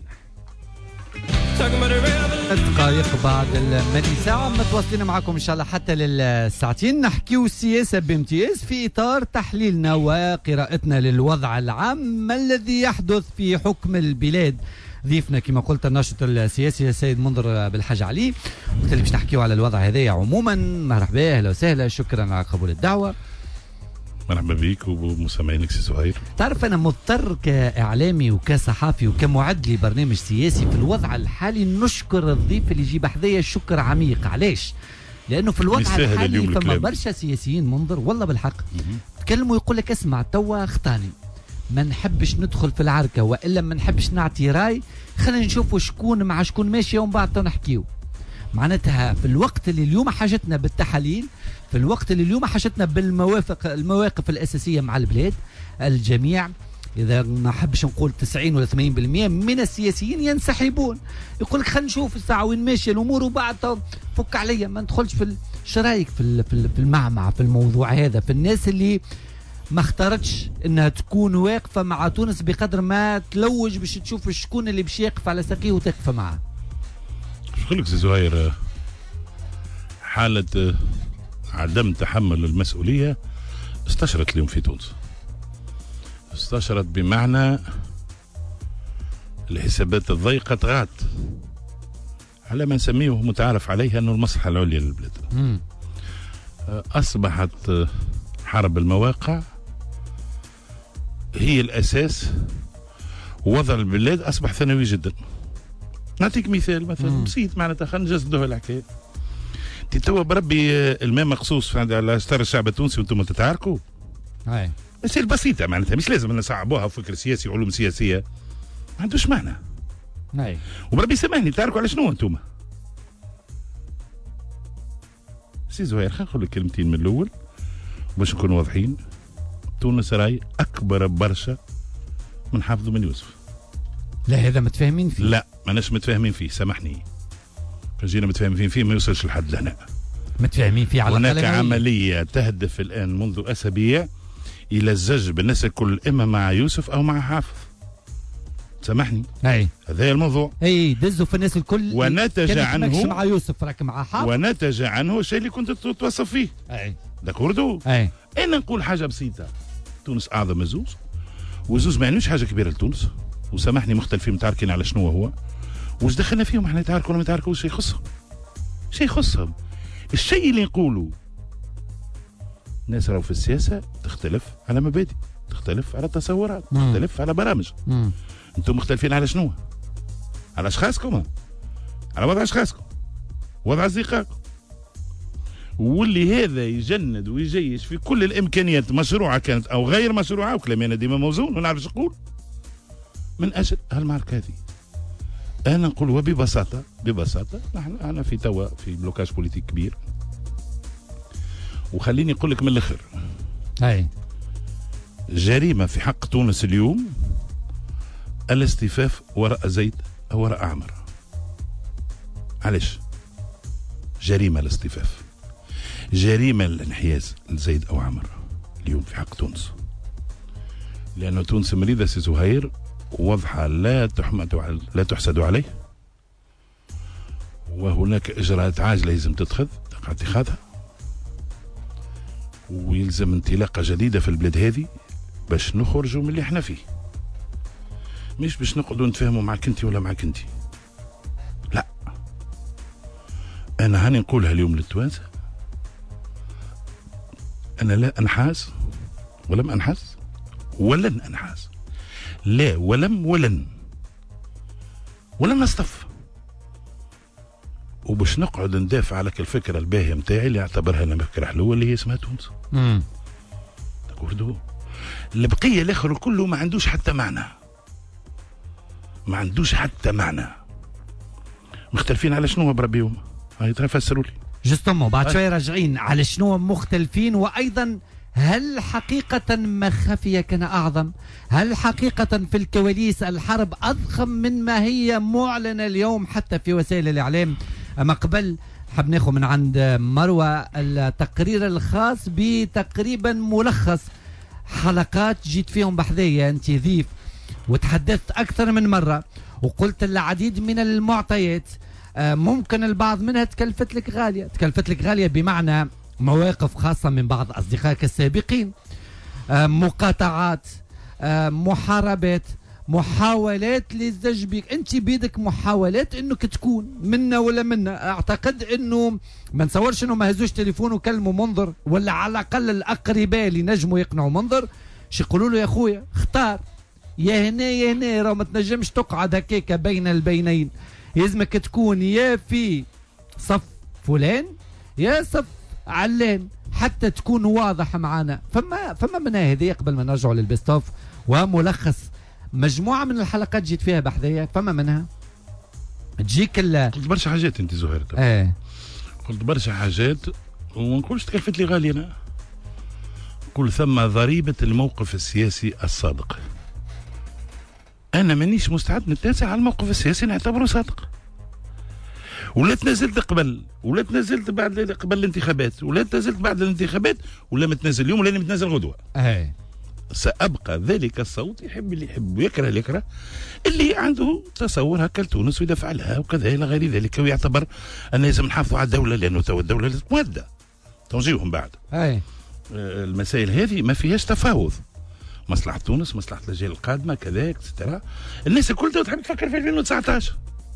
دقائق بعد المدي ساعة متواصلين معكم إن شاء الله حتى للساعتين نحكيو السياسة بامتياز في إطار تحليلنا وقراءتنا للوضع العام ما الذي يحدث في حكم البلاد. ضيفنا كما قلت الناشط السياسي السيد منظر بالحاج علي، قلت لي باش نحكيو على الوضع هذايا عموما. مرحبا اهلا وسهلا، شكرا على قبول الدعوه. مرحبا بك ومستمعينك سي زهير. تعرف انا مضطر كاعلامي وكصحافي وكمعد لبرنامج سياسي في الوضع الحالي نشكر الضيف اللي يجي بحذايا شكر عميق. علاش؟ لانه في الوضع الحالي فما برشا سياسيين منظر والله بالحق تكلموا يقول لك اسمع توا خطاني ما نحبش ندخل في العركه والا ما نحبش نعطي راي، خلينا نشوفوا شكون مع شكون ماشي ومن بعد نحكيو. معناتها في الوقت اللي اليوم حاجتنا بالتحاليل، في الوقت اللي اليوم حاجتنا بالموافق المواقف الاساسيه مع البلاد، الجميع اذا ما حبش نقول تسعين ولا ثمانين بالمئة من السياسيين ينسحبون. يقول لك خلينا نشوف الساعه وين ماشيه الامور وبعد فك عليا ما ندخلش في ايش رايك في في المعمعه في الموضوع هذا، في الناس اللي ما اختارتش انها تكون واقفه مع تونس بقدر ما تلوج باش تشوف شكون اللي باش يقف على ساقيه وتقف معاه. شو لك سي زهير، حاله عدم تحمل المسؤوليه استشرت اليوم في تونس. استشرت بمعنى الحسابات الضيقه طغات على ما نسميه متعارف عليه انه المصلحه العليا للبلاد. مم. اصبحت حرب المواقع هي الاساس، ووضع البلاد اصبح ثانوي جدا. نعطيك مثال مثلا بسيط معناتها خلينا نجسدوها الحكايه. انت توا بربي الماء مقصوص على ستار الشعب التونسي وانتم تتعاركوا. اي مسائل بسيطه معناتها مش لازم نصعبوها فكر سياسي وعلوم سياسيه، ما عندوش معنى. اي وبربي سامحني تعاركوا على شنو انتم؟ سي زهير خلينا نقول لك كلمتين من الاول باش نكونوا واضحين. تونس راي اكبر برشا من حافظ بن يوسف. لا هذا متفاهمين فيه. لا ماناش متفاهمين فيه سامحني. جينا متفاهمين فيه ما يوصلش لحد لهنا. متفاهمين فيه على هناك عمليه تهدف الان منذ اسابيع الى الزج بالناس الكل اما مع يوسف او مع حافظ. سامحني. اي هذا الموضوع. اي دزوا في الناس الكل ونتج عنه مع يوسف راك مع حافظ. ونتج عنه الشيء اللي كنت توصف فيه. اي داكوردو. اي انا نقول حاجه بسيطه. تونس اعظم من زوز وزوز ما يعنيش حاجه كبيره لتونس، وسامحني مختلفين متعاركين على شنو هو، واش دخلنا فيهم احنا يتعاركوا ولا ما يتعاركوش؟ شيء يخصهم، شيء يخصهم. الشيء اللي نقولوا الناس راهو في السياسه تختلف على مبادئ، تختلف على تصورات، مم. تختلف على برامج. مم. انتم مختلفين على شنو؟ على اشخاصكم، على وضع اشخاصكم، وضع اصدقائكم. واللي هذا يجند ويجيش في كل الامكانيات مشروعه كانت او غير مشروعه، وكلامي انا ديما موزون ونعرف ايش نقول من اجل هالمعركه هذه. انا نقول وببساطه ببساطه نحن انا في توا في بلوكاج بوليتيك كبير، وخليني نقول لك من الاخر. اي جريمه في حق تونس اليوم الاصطفاف وراء زيد او وراء عمر. علاش؟ جريمه الاصطفاف، جريمه الانحياز لزيد او عمر اليوم في حق تونس، لانه تونس مريضه سي زهير واضحة لا تحمد لا تحسد عليه، وهناك إجراءات عاجلة لازم تتخذ اتخاذها، ويلزم انطلاقة جديدة في البلاد هذه باش نخرجوا من اللي احنا فيه، مش باش نقعدوا نتفاهموا معك انت ولا معك انت. لا، انا هاني نقولها اليوم للتوانسه، انا لا انحاز ولم انحاز ولن انحاز، لا ولم ولن ولن نصطف، وباش نقعد ندافع على الفكره الباهيه نتاعي اللي اعتبرها انا فكره حلوه اللي هي اسمها تونس. امم تقولوا البقيه الاخر كله ما عندوش حتى معنى، ما عندوش حتى معنى. مختلفين على شنو بربيهم؟ هاي تفسروا لي. جستمو بعد شوي راجعين على شنو مختلفين، وايضا هل حقيقة ما خفي كان أعظم؟ هل حقيقة في الكواليس الحرب أضخم من ما هي معلنة اليوم حتى في وسائل الإعلام؟ أما قبل حاب ناخذ من عند مروة التقرير الخاص بتقريبا ملخص حلقات جيت فيهم بحذية أنت ضيف، وتحدثت أكثر من مرة وقلت العديد من المعطيات ممكن البعض منها تكلفت لك غالية، تكلفت لك غالية بمعنى مواقف خاصة من بعض أصدقائك السابقين، مقاطعات، محاربات، محاولات للزج بك، أنت بيدك محاولات أنك تكون منا ولا منا. أعتقد أنه ما نصورش أنه ما هزوش تليفون وكلموا منظر، ولا على الأقل الأقرباء اللي نجموا يقنعوا منظر شي يقولوا له يا أخويا اختار يا هنا يا هنا، راه ما تنجمش تقعد هكاك بين البينين، يلزمك تكون يا في صف فلان يا صف علان حتى تكون واضح معنا. فما فما منها هذه قبل ما نرجعوا للبيستوف وملخص مجموعه من الحلقات جيت فيها بحذايا، فما منها تجيك ال قلت برشا حاجات انت زهير. ايه قلت برشا حاجات وما نقولش تكلفت لي غالي، انا نقول ثم ضريبه الموقف السياسي الصادق. انا مانيش مستعد نتنازل على الموقف السياسي نعتبره صادق، ولا تنازلت قبل ولا تنازلت بعد قبل الانتخابات ولا تنازلت بعد الانتخابات ولا متنازل اليوم ولا متنازل غدوه. اي سابقى ذلك الصوت، يحب اللي يحب ويكره اللي يكره، اللي عنده تصور هكا لتونس ويدافع لها وكذا الى غير ذلك، ويعتبر ان لازم نحافظوا على الدوله لانه تو الدوله لازم تودع تنجيهم بعد. اي المسائل هذه ما فيهاش تفاوض، مصلحه تونس مصلحه الاجيال القادمه كذا اكسترا. الناس الكل تحب تفكر في ألفين وتسعطاش،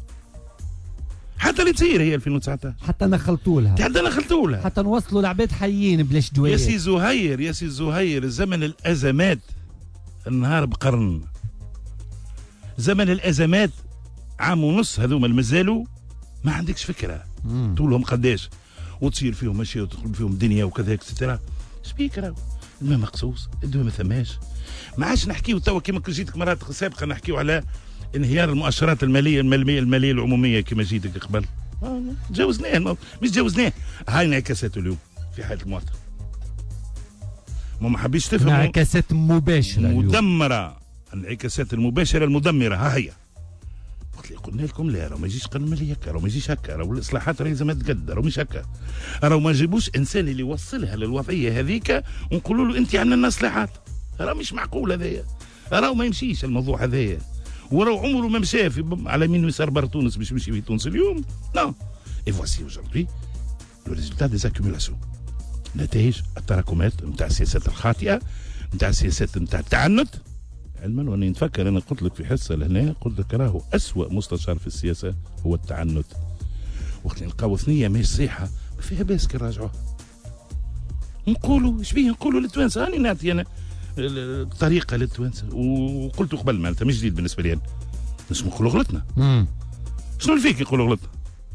حتى اللي تصير هي ألفين وتسعطاش، حتى نخلطوا لها حتى نخلطوا لها حتى نوصلوا العباد حيين بلاش دوية. يا سي زهير يا سي زهير زمن الازمات النهار بقرن، زمن الازمات عام ونص هذوما مازالوا ما عندكش فكره طولهم قداش، وتصير فيهم اشياء وتدخل فيهم دنيا وكذا اكسترا. سبيكر الماء مقصوص، الدواء ما ثماش. ما عادش نحكيو توا كيما جيتك مرات سابقه نحكيو على انهيار المؤشرات الماليه الماليه الماليه العموميه كما جيتك قبل، تجاوزناه مش تجاوزناه. هاي انعكاسات اليوم في حاله المواطن، ما حبيش تفهم. انعكاسات مباشره مدمره، الانعكاسات المباشره المدمره ها هي. قلت لي قلنا لكم لا، راه ما يجيش قانون مالي هكا، راه ما يجيش هكا، راه الاصلاحات راهي لازم تقدر، راه مش هكا، راه ما نجيبوش انسان اللي يوصلها للوضعيه هذيك ونقولوا له انت عندنا اصلاحات، راه مش معقول هذايا، راه ما يمشيش الموضوع هذايا، وراه عمره ما مشى على مين يسار بر تونس باش يمشي في تونس اليوم. نو اي فواسي اوجوردي لو ريزولتا ديز اكيميلاسيون، نتائج التراكمات نتاع السياسات الخاطئه، نتاع السياسات نتاع التعنت. علما واني نتفكر انا قلت لك في حصه لهنا، قلت لك راهو اسوء مستشار في السياسه هو التعنت. وقت نلقاو ثنيه ماهيش صحيحه ما فيها باس كي نراجعوها، نقولوا ايش بيه نقولوا للتوانسه، راني نعطي انا طريقه للتوانسه، وقلت قبل معناتها مش جديد بالنسبه لي انا، نسمو نقولوا غلطنا. شنو اللي فيك يقولوا غلطنا؟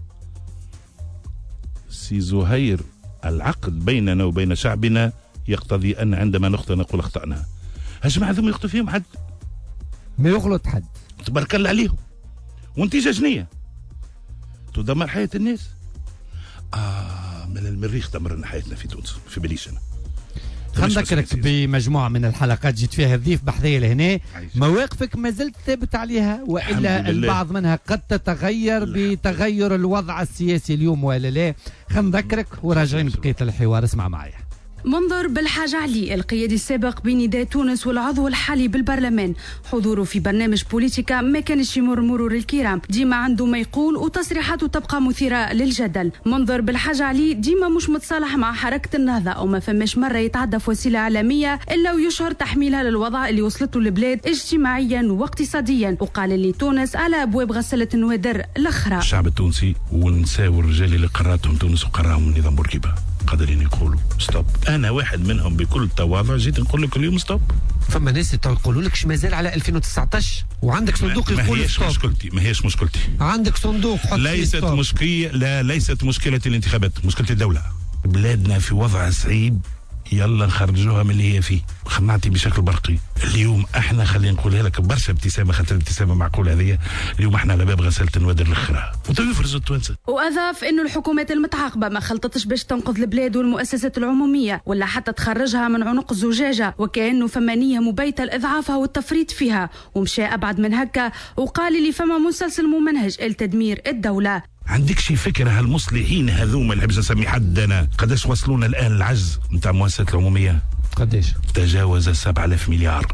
سي زهير العقد بيننا وبين شعبنا يقتضي ان عندما نخطئ نقول اخطانا. هالجماعه هذوما يخطئ فيهم حد؟ ما يغلط حد، تبارك الله عليهم. ونتيجه شنية؟ تدمر حياه الناس. اه من المريخ دمرنا حياتنا في تونس في بليش انا. خلينا نذكرك بمجموعه من الحلقات جيت فيها الضيف بحذايا لهنا، مواقفك ما زلت ثابت عليها، والا البعض منها قد تتغير بتغير الوضع السياسي اليوم ولا لا. خلينا نذكرك وراجعين بقيه الحوار، اسمع معايا. منظر بالحاج علي القيادي السابق بنداء تونس والعضو الحالي بالبرلمان، حضوره في برنامج بوليتيكا ما كانش يمر مرور الكرام، ديما عنده ما يقول وتصريحاته تبقى مثيرة للجدل. منظر بالحاج علي ديما مش متصالح مع حركة النهضة وما فماش مرة يتعدى في وسيلة إعلامية إلا ويشهر تحميلها للوضع اللي وصلته البلاد اجتماعيا واقتصاديا، وقال اللي تونس على أبواب غسالة النوادر الأخرى. الشعب التونسي والنساء والرجال اللي قررتهم تونس وقراهم من نظام بورقيبة قادرين يقولوا ستوب. انا واحد منهم بكل تواضع جيت نقول لك اليوم ستوب. فما ناس يقولوا لك مازال على ألفين وتسعطاش وعندك صندوق يقول ستوب. ما هيش مشكلتي ما هيش مشكلتي عندك صندوق حط ليست مشكله لا ليست مشكله الانتخابات، مشكله الدوله. بلادنا في وضع صعيب، يلا نخرجوها من اللي هي فيه. خلينا نعطي بشكل برقي. اليوم احنا خلينا نقولها لك برشا ابتسامه، خاطر الابتسامه معقوله هذه. اليوم احنا على باب غساله النوادر الاخرى وتفرزوا التوانسه. واضاف انه الحكومات المتعاقبه ما خلطتش باش تنقذ البلاد والمؤسسات العموميه ولا حتى تخرجها من عنق الزجاجه، وكانه فما نيه مبيته لاضعافها والتفريط فيها، ومشى ابعد من هكا وقال لي فما مسلسل ممنهج لتدمير الدوله. عندك شي فكره هالمصلحين هذوما اللي باش نسمي حد انا قداش وصلونا الان العجز نتاع المؤسسات العموميه؟ قداش؟ تجاوز سبعة آلاف مليار،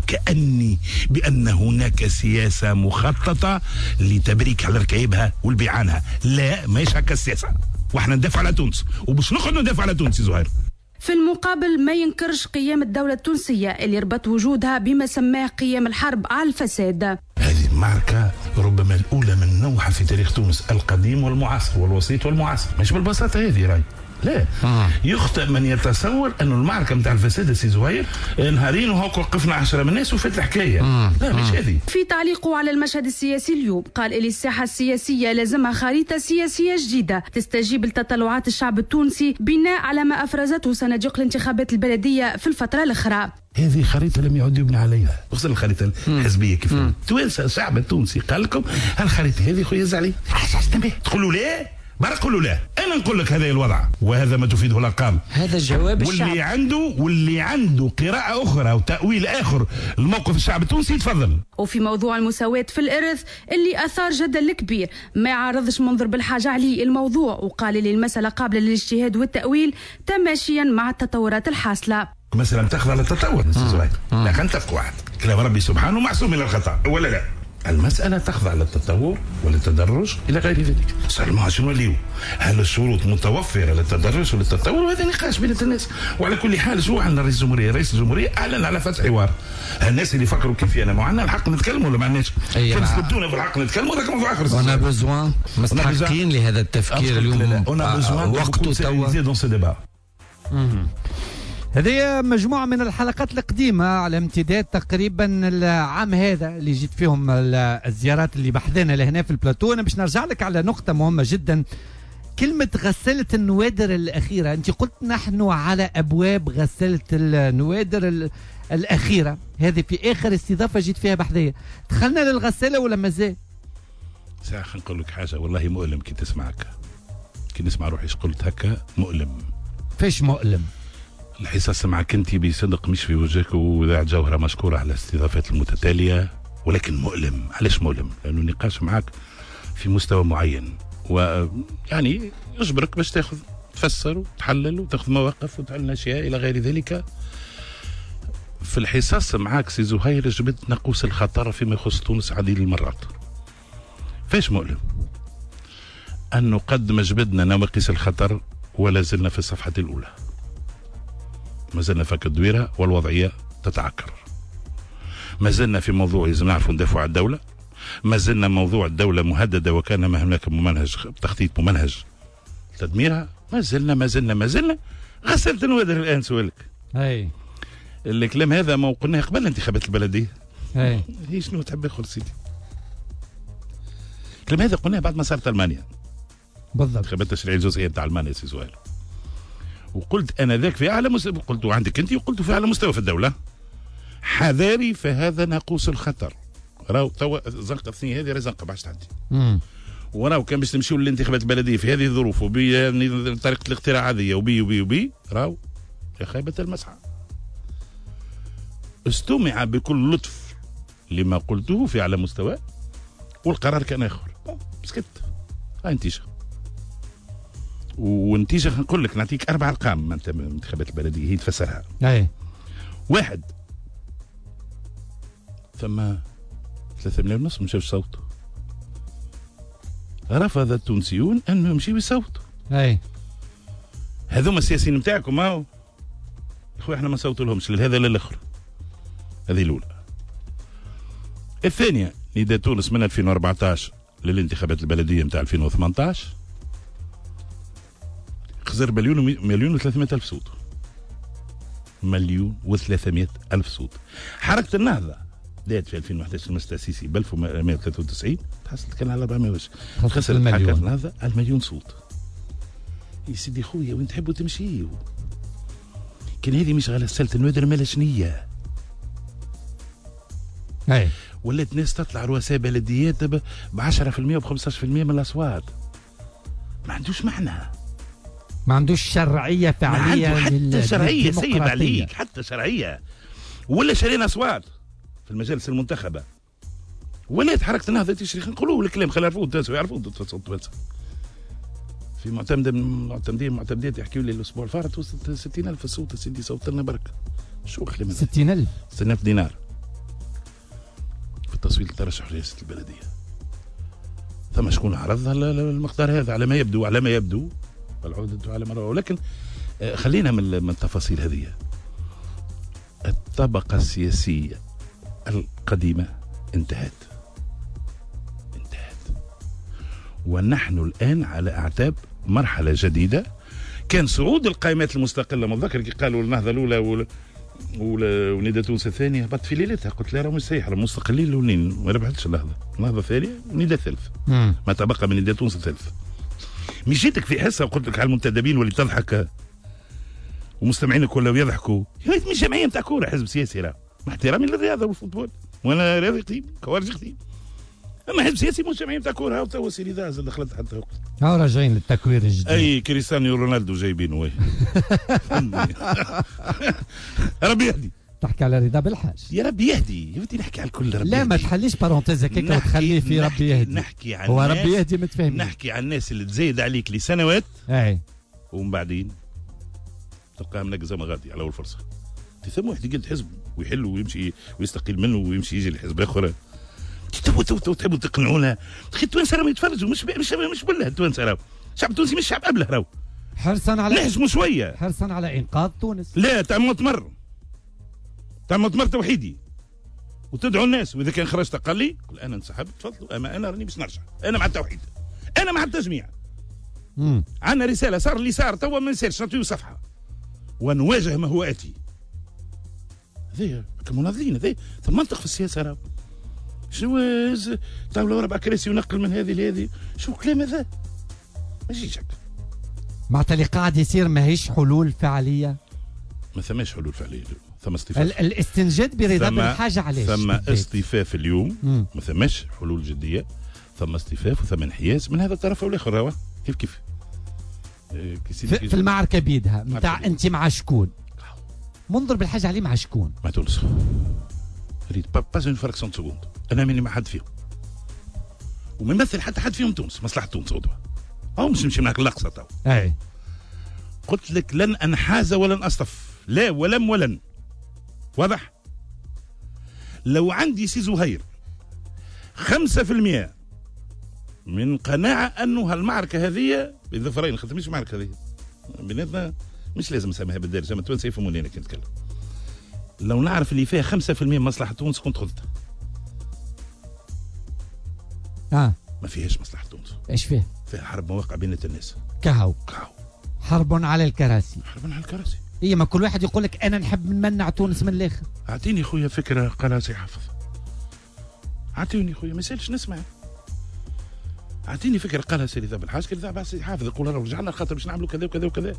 وكأني بأن هناك سياسة مخططة لتبريك على ركايبها والبيع عنها. لا، ماهيش هكا السياسة، واحنا ندافع على تونس وباش نقعد ندافع على تونس. زهير في المقابل ما ينكرش قيام الدولة التونسية اللي ربط وجودها بما سماه قيام الحرب على الفساد. هذه المعركة ربما الأولى من نوعها في تاريخ تونس القديم والمعاصر والوسيط والمعاصر. مش بالبساطة هذه راي، لا. آه. يخطئ من يتصور أنه المعركة متاع الفساد سي زهير نهارين وهاك وقفنا عشرة من الناس وفات الحكاية. آه. لا مش هذه. في تعليقه على المشهد السياسي اليوم قال إلي الساحة السياسية لازمها خريطة سياسية جديدة تستجيب لتطلعات الشعب التونسي بناء على ما أفرزته صناديق الانتخابات البلدية في الفترة الأخرى. هذه خريطة لم يعد يبنى عليها، خصوصا الخريطة الحزبية كيف توانسة الشعب التونسي قال لكم هالخريطة هذه خويا زعلي تقولوا لا برا قولوا لا. انا نقول لك هذا الوضع وهذا ما تفيده الارقام. هذا الجواب الشعب. واللي عنده واللي عنده قراءة أخرى وتأويل آخر الموقف الشعب التونسي يتفضل. وفي موضوع المساواة في الإرث اللي أثار جدل كبير ما يعرضش منظر بالحاج علي الموضوع، وقال لي المسألة قابلة للاجتهاد والتأويل تماشيا مع التطورات الحاصلة. مثلا تخضع للتطور لكن نتفق واحد كلام ربي سبحانه معصوم من الخطأ ولا لا؟ المسألة تخضع للتطور وللتدرج إلى غير ذلك. سلموا شنو اليوم؟ هل الشروط متوفرة للتدرج وللتطور؟ وهذا نقاش بين الناس. وعلى كل حال شو عندنا رئيس الجمهورية؟ رئيس الجمهورية أعلن على فتح حوار. الناس اللي فكروا كيف أنا ما عندنا الحق نتكلم ولا ما عندناش؟ كيف سبتونا في الحق نتكلم ولا موضوع آخر؟ أنا بزوان مستحقين لهذا التفكير اليوم. أنا بزوان وقته توا. هذه مجموعة من الحلقات القديمة على امتداد تقريبا العام هذا اللي جيت فيهم الزيارات اللي بحثنا لهنا في البلاتو. أنا باش نرجع لك على نقطة مهمة جدا، كلمة غسالة النوادر الأخيرة. أنت قلت نحن على أبواب غسالة النوادر الأخيرة، هذه في آخر استضافة جيت فيها بحثية. دخلنا للغسالة ولا مازال؟ ساعة نقول لك حاجة والله مؤلم كي تسمعك، كي نسمع روحي قلت هكا مؤلم. فيش مؤلم؟ الحصص معك انت بصدق مش في وجهك، وإذاعة جوهرة مشكورة على الاستضافات المتتالية، ولكن مؤلم. علاش مؤلم؟ لأنه النقاش معك في مستوى معين، ويعني يجبرك باش تاخذ تفسر وتحلل وتاخذ مواقف وتعلن أشياء إلى غير ذلك. في الحصص معك سي زهير جبت ناقوس الخطر فيما يخص تونس عديد المرات. فاش مؤلم؟ أنه قد ما جبدنا نواقيس الخطر ولا زلنا في الصفحة الأولى، ما زلنا فك الدويرة والوضعية تتعكر، ما زلنا في موضوع لازم نعرفوا ندافعوا على الدولة، ما زلنا موضوع الدولة مهددة وكان ما هناك ممنهج تخطيط ممنهج تدميرها، ما زلنا ما زلنا ما زلنا غسلت النوادر. الآن سؤالك اي الكلام هذا ما قلناه قبل الانتخابات البلدية. اي هي شنو تحب ياخذ سيدي؟ الكلام هذا قلناه بعد ما صارت ألمانيا بالضبط، انتخابات التشريعية الجزئية نتاع ألمانيا سي سؤال. وقلت انا ذاك في اعلى مستوى، قلت عندك انت وقلت في اعلى مستوى في الدوله، حذاري فهذا ناقوس الخطر. راهو توا زنقه الثانيه هذه راهي زنقه باش تعدي. وراهو كان باش تمشيو للانتخابات البلديه في هذه الظروف وبطريقه الاقتراع هذه وبي وبي وبي راهو يا خيبه المسعى. استمع بكل لطف لما قلته في اعلى مستوى والقرار كان اخر. سكت هاي نتيجه. والنتيجه نقول لك نعطيك اربع ارقام من انتخابات البلديه هي تفسرها. اي واحد ثم ثلاثة ملايين ونص مشاوش صوتوا. رفض التونسيون انه يمشيوا يصوتوا. اي هذوما السياسيين نتاعكم هاو اخويا احنا ما نصوتوا لهمش لهذا لا الاخر. هذه الاولى. الثانيه نداء تونس من ألفين وأربعطاش للانتخابات البلديه نتاع ألفين وثمانطاش خسر مليون مليون وثلاثمائة ألف صوت. مليون وثلاثمائة ألف صوت. حركة النهضة بدات في ألفين وأحد عشر المجلس التأسيسي ب ألف ومائة وثلاثة وتسعين تحصلت كان على أربعمائة وش خسرت حركة النهضة على المليون صوت. يا سيدي خويا وين تحبوا تمشيوا؟ كان هذه مش على سلة النوادر مالا شنية. اي ولات ناس تطلع رؤساء بلديات ب عشرة بالمئة وب خمسة عشر بالمئة من الأصوات. ما عندوش معنى. ما عندوش شرعية فعلية. ما عنده حتى شرعية سيب عليك حتى شرعية. ولا شرينا أصوات في المجالس المنتخبة. ولات حركة النهضة تشري نقولوا الكلام خلينا نعرفوه الناس يعرفوه التوانسة. في معتمد من معتمدين معتمدات يحكيوا لي الأسبوع الفارط وصلت ستين ألف صوت سيدي صوت لنا برك. شو خلي منها؟ ستين ألف ستين ألف دينار في التصويت لترشح رئاسة البلدية. ثم شكون عرضها المقدار هذا على ما يبدو على ما يبدو العودة على مرة. ولكن خلينا من التفاصيل هذه. الطبقة السياسية القديمة انتهت انتهت ونحن الآن على أعتاب مرحلة جديدة. كان صعود القائمات المستقلة متذكر قالوا النهضة الأولى ولا ونداء تونس الثانية هبط في ليلتها قلت لا راه مش صحيح راه مستقلين الأولين ما ربحتش النهضة. النهضة الثانية ونداء الثالث ما تبقى من نداء تونس الثالث. مشيتك في حصة وقلت لك على المنتدبين واللي تضحك ومستمعينك ولاو يضحكوا مش جمعية نتاع كورة حزب سياسي راه مع احترامي للرياضة والفوتبول وانا رياضي قديم كوارج قديم. اما حزب سياسي مش جمعية نتاع كورة هاو توا سيري داز دخلت حتى وقت هاو راجعين للتكوير الجديد. اي كريستيانو رونالدو جايبينه وي ربي يهدي. تحكي على رضا بالحاج يا ربي يهدي يا ودي نحكي على الكل ربي لا يهدي. ما تخليش بارونتيز هكاك وتخليه في ربي يهدي. نحكي عن هو ربي يهدي متفاهمين. نحكي عن الناس اللي تزايد عليك لسنوات اي ومن بعدين تلقاها منقزه مغادي على اول فرصه. ثم واحد يقعد حزب ويحل ويمشي ويستقيل منه ويمشي يجي لحزب اخر. تبوا تبوا تحبوا تقنعونا اخي التوانسه راهم يتفرجوا مش مش مش بالله التوانسه راهو الشعب التونسي مش شعب ابله راهو حرصا على نحجموا شويه حرصا على انقاذ تونس. لا تاع مؤتمر تاع مؤتمر توحيدي وتدعو الناس واذا كان خرجت قال لي قل انا انسحب تفضلوا اما انا راني باش نرجع انا مع التوحيد انا مع التجميع. امم عندنا رساله صار اللي صار توا ما نسالش نعطيو صفحه ونواجه ما هو اتي. هذه كمناضلين هذه ثم منطق في السياسه راهو شنو طاوله اربع كراسي ونقل من هذه لهذه شو الكلام هذا؟ ما يجيش هكا. معناتها اللي قاعد يصير ماهيش حلول فعليه. ما ثماش حلول فعليه ثم اصطفاف. الاستنجاد برضا بالحاجه علاش؟ ثم اصطفاف اليوم مم. ما ثماش حلول جديه ثم اصطفاف وثم انحياز من هذا الطرف والاخر هو كيف كيف في, في المعركه بيدها نتاع انت مع شكون؟ منظر بالحاجه عليه مع شكون؟ مع تونس. ريت با با اون فراكسيون دو سكوند انا ماني مع حد فيهم وما يمثل حتى حد فيهم تونس مصلحه تونس غدوه او مش نمشي معك اللقصه تو. اي قلت لك لن انحاز ولن اصطف لا ولم ولن واضح. لو عندي سي زهير خمسة في المئة من قناعة أنه هالمعركة هذه بالظفرين خاطر مش معركة هذه بيناتنا مش لازم نسميها بالدارجة زي ما التوانسة يفهموني أنا كي نتكلم. لو نعرف اللي فيها خمسة في المئة من مصلحة تونس كنت خذتها. اه ما فيهاش مصلحة تونس. ايش فيها؟ فيها حرب مواقع بين الناس. كهو كهو حرب على الكراسي. حرب على الكراسي. اي ما كل واحد يقول لك انا نحب نمنع تونس من الاخر. اعطيني خويا فكره قالها سي حافظ. اعطيني خويا ما يسالش نسمع. اعطيني فكره قالها سي ذا بالحاج كي ذا سي حافظ يقول راه رجعنا خاطر باش نعملوا كذا وكذا وكذا.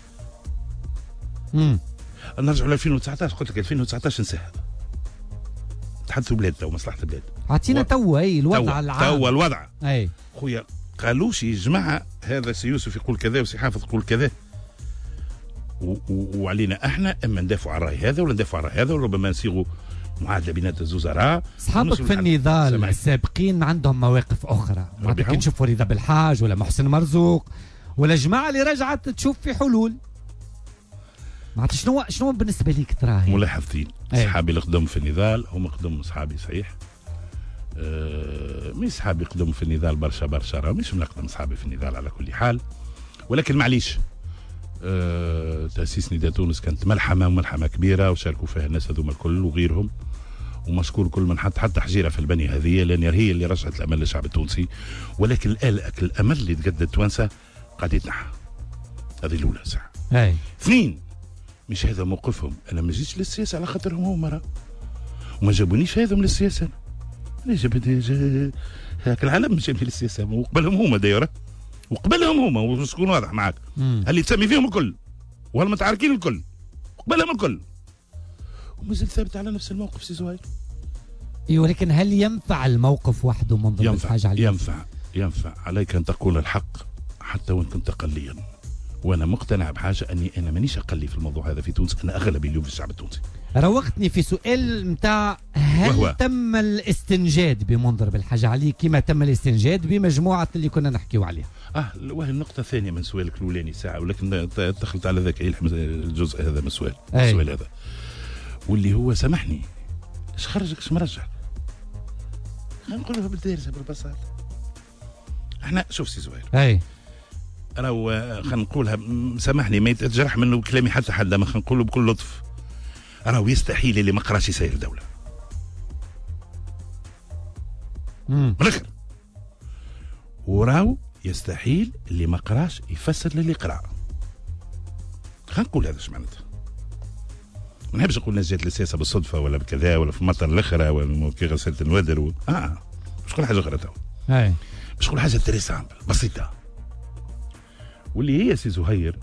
امم نرجعوا ل ألفين وتسعطاش قلت لك ألفين وتسعطاش نساها. تحدثوا بلاد تو مصلحه البلاد. اعطينا توا اي الوضع العام. توا الوضع. اي خويا قالوش يا جماعه هذا سي يوسف يقول كذا وسي حافظ يقول كذا. وعلينا احنا اما ندافعوا على الراي هذا ولا ندافعوا على الراي هذا وربما نصيغوا معادله بينات الزوزراء. اصحابك في النضال السابقين عندهم مواقف اخرى. معناتها كي نشوفوا رضا بالحاج ولا محسن مرزوق ولا جماعه اللي رجعت تشوف في حلول؟ معناتها شنو شنو بالنسبه ليك تراهي؟ ملاحظتين اصحابي اللي خدموا في النضال هم خدموا اصحابي صحيح. أه مش اصحابي خدموا في النضال برشا برشا راه مش من اقدم اصحابي في النضال على كل حال، ولكن معليش أه تاسيس نداء تونس كانت ملحمه وملحمه كبيره وشاركوا فيها الناس هذوما الكل وغيرهم، ومشكور كل من حط حتى حجيره في البنيه هذه لان هي اللي رجعت الامل للشعب التونسي. ولكن الان الامل اللي تقدم التوانسه قاعد يتنحى. هذه الاولى صح. اي اثنين مش هذا موقفهم، انا ما جيتش للسياسه على خاطرهم هما وما جابونيش هذم للسياسه. انا جابني جا... هاك العالم مش جابني للسياسه وقبلهم هما دايره وقبلهم هما وشكون واضح معاك اللي تسمي فيهم الكل والمتعاركين الكل وقبلهم الكل ومازال ثابت على نفس الموقف سي زهير. اي ولكن هل ينفع الموقف وحده من ضمن الحاجه عليه؟ ينفع ينفع عليك ان تقول الحق حتى وان كنت اقليا، وانا مقتنع بحاجه اني انا مانيش اقلي في الموضوع هذا في تونس، انا اغلبي اليوم في الشعب التونسي. روقتني في سؤال نتاع هل وهو. تم الاستنجاد بمنظر بالحاجه علي كما تم الاستنجاد بمجموعه اللي كنا نحكيو عليها؟ اه وهي النقطه الثانيه من سؤالك الاولاني ساعه، ولكن دخلت على ذاك الجزء هذا من السؤال السؤال هذا واللي هو سامحني ايش خرجك ايش مرجعك؟ خلينا نقولها بالدارجه بالبساطه. احنا شوف سي زهير اي راهو خلينا نقولها سامحني ما يتجرح منه كلامي حتى حد، ما خلينا نقوله بكل لطف. راهو يستحيل اللي ما قراش يسير دوله. امم من الاخر وراهو يستحيل اللي ما قراش يفسر للي قرا. خلينا نقول هذا ايش معناتها. ما نحبش نقول الناس جات للسياسه بالصدفه ولا بكذا ولا في المطر الاخرى ولا كي غسلت الودر و... اه مش كل حاجه اخرى تو. اي مش كل حاجه تري سامبل بسيطه. واللي هي سي زهير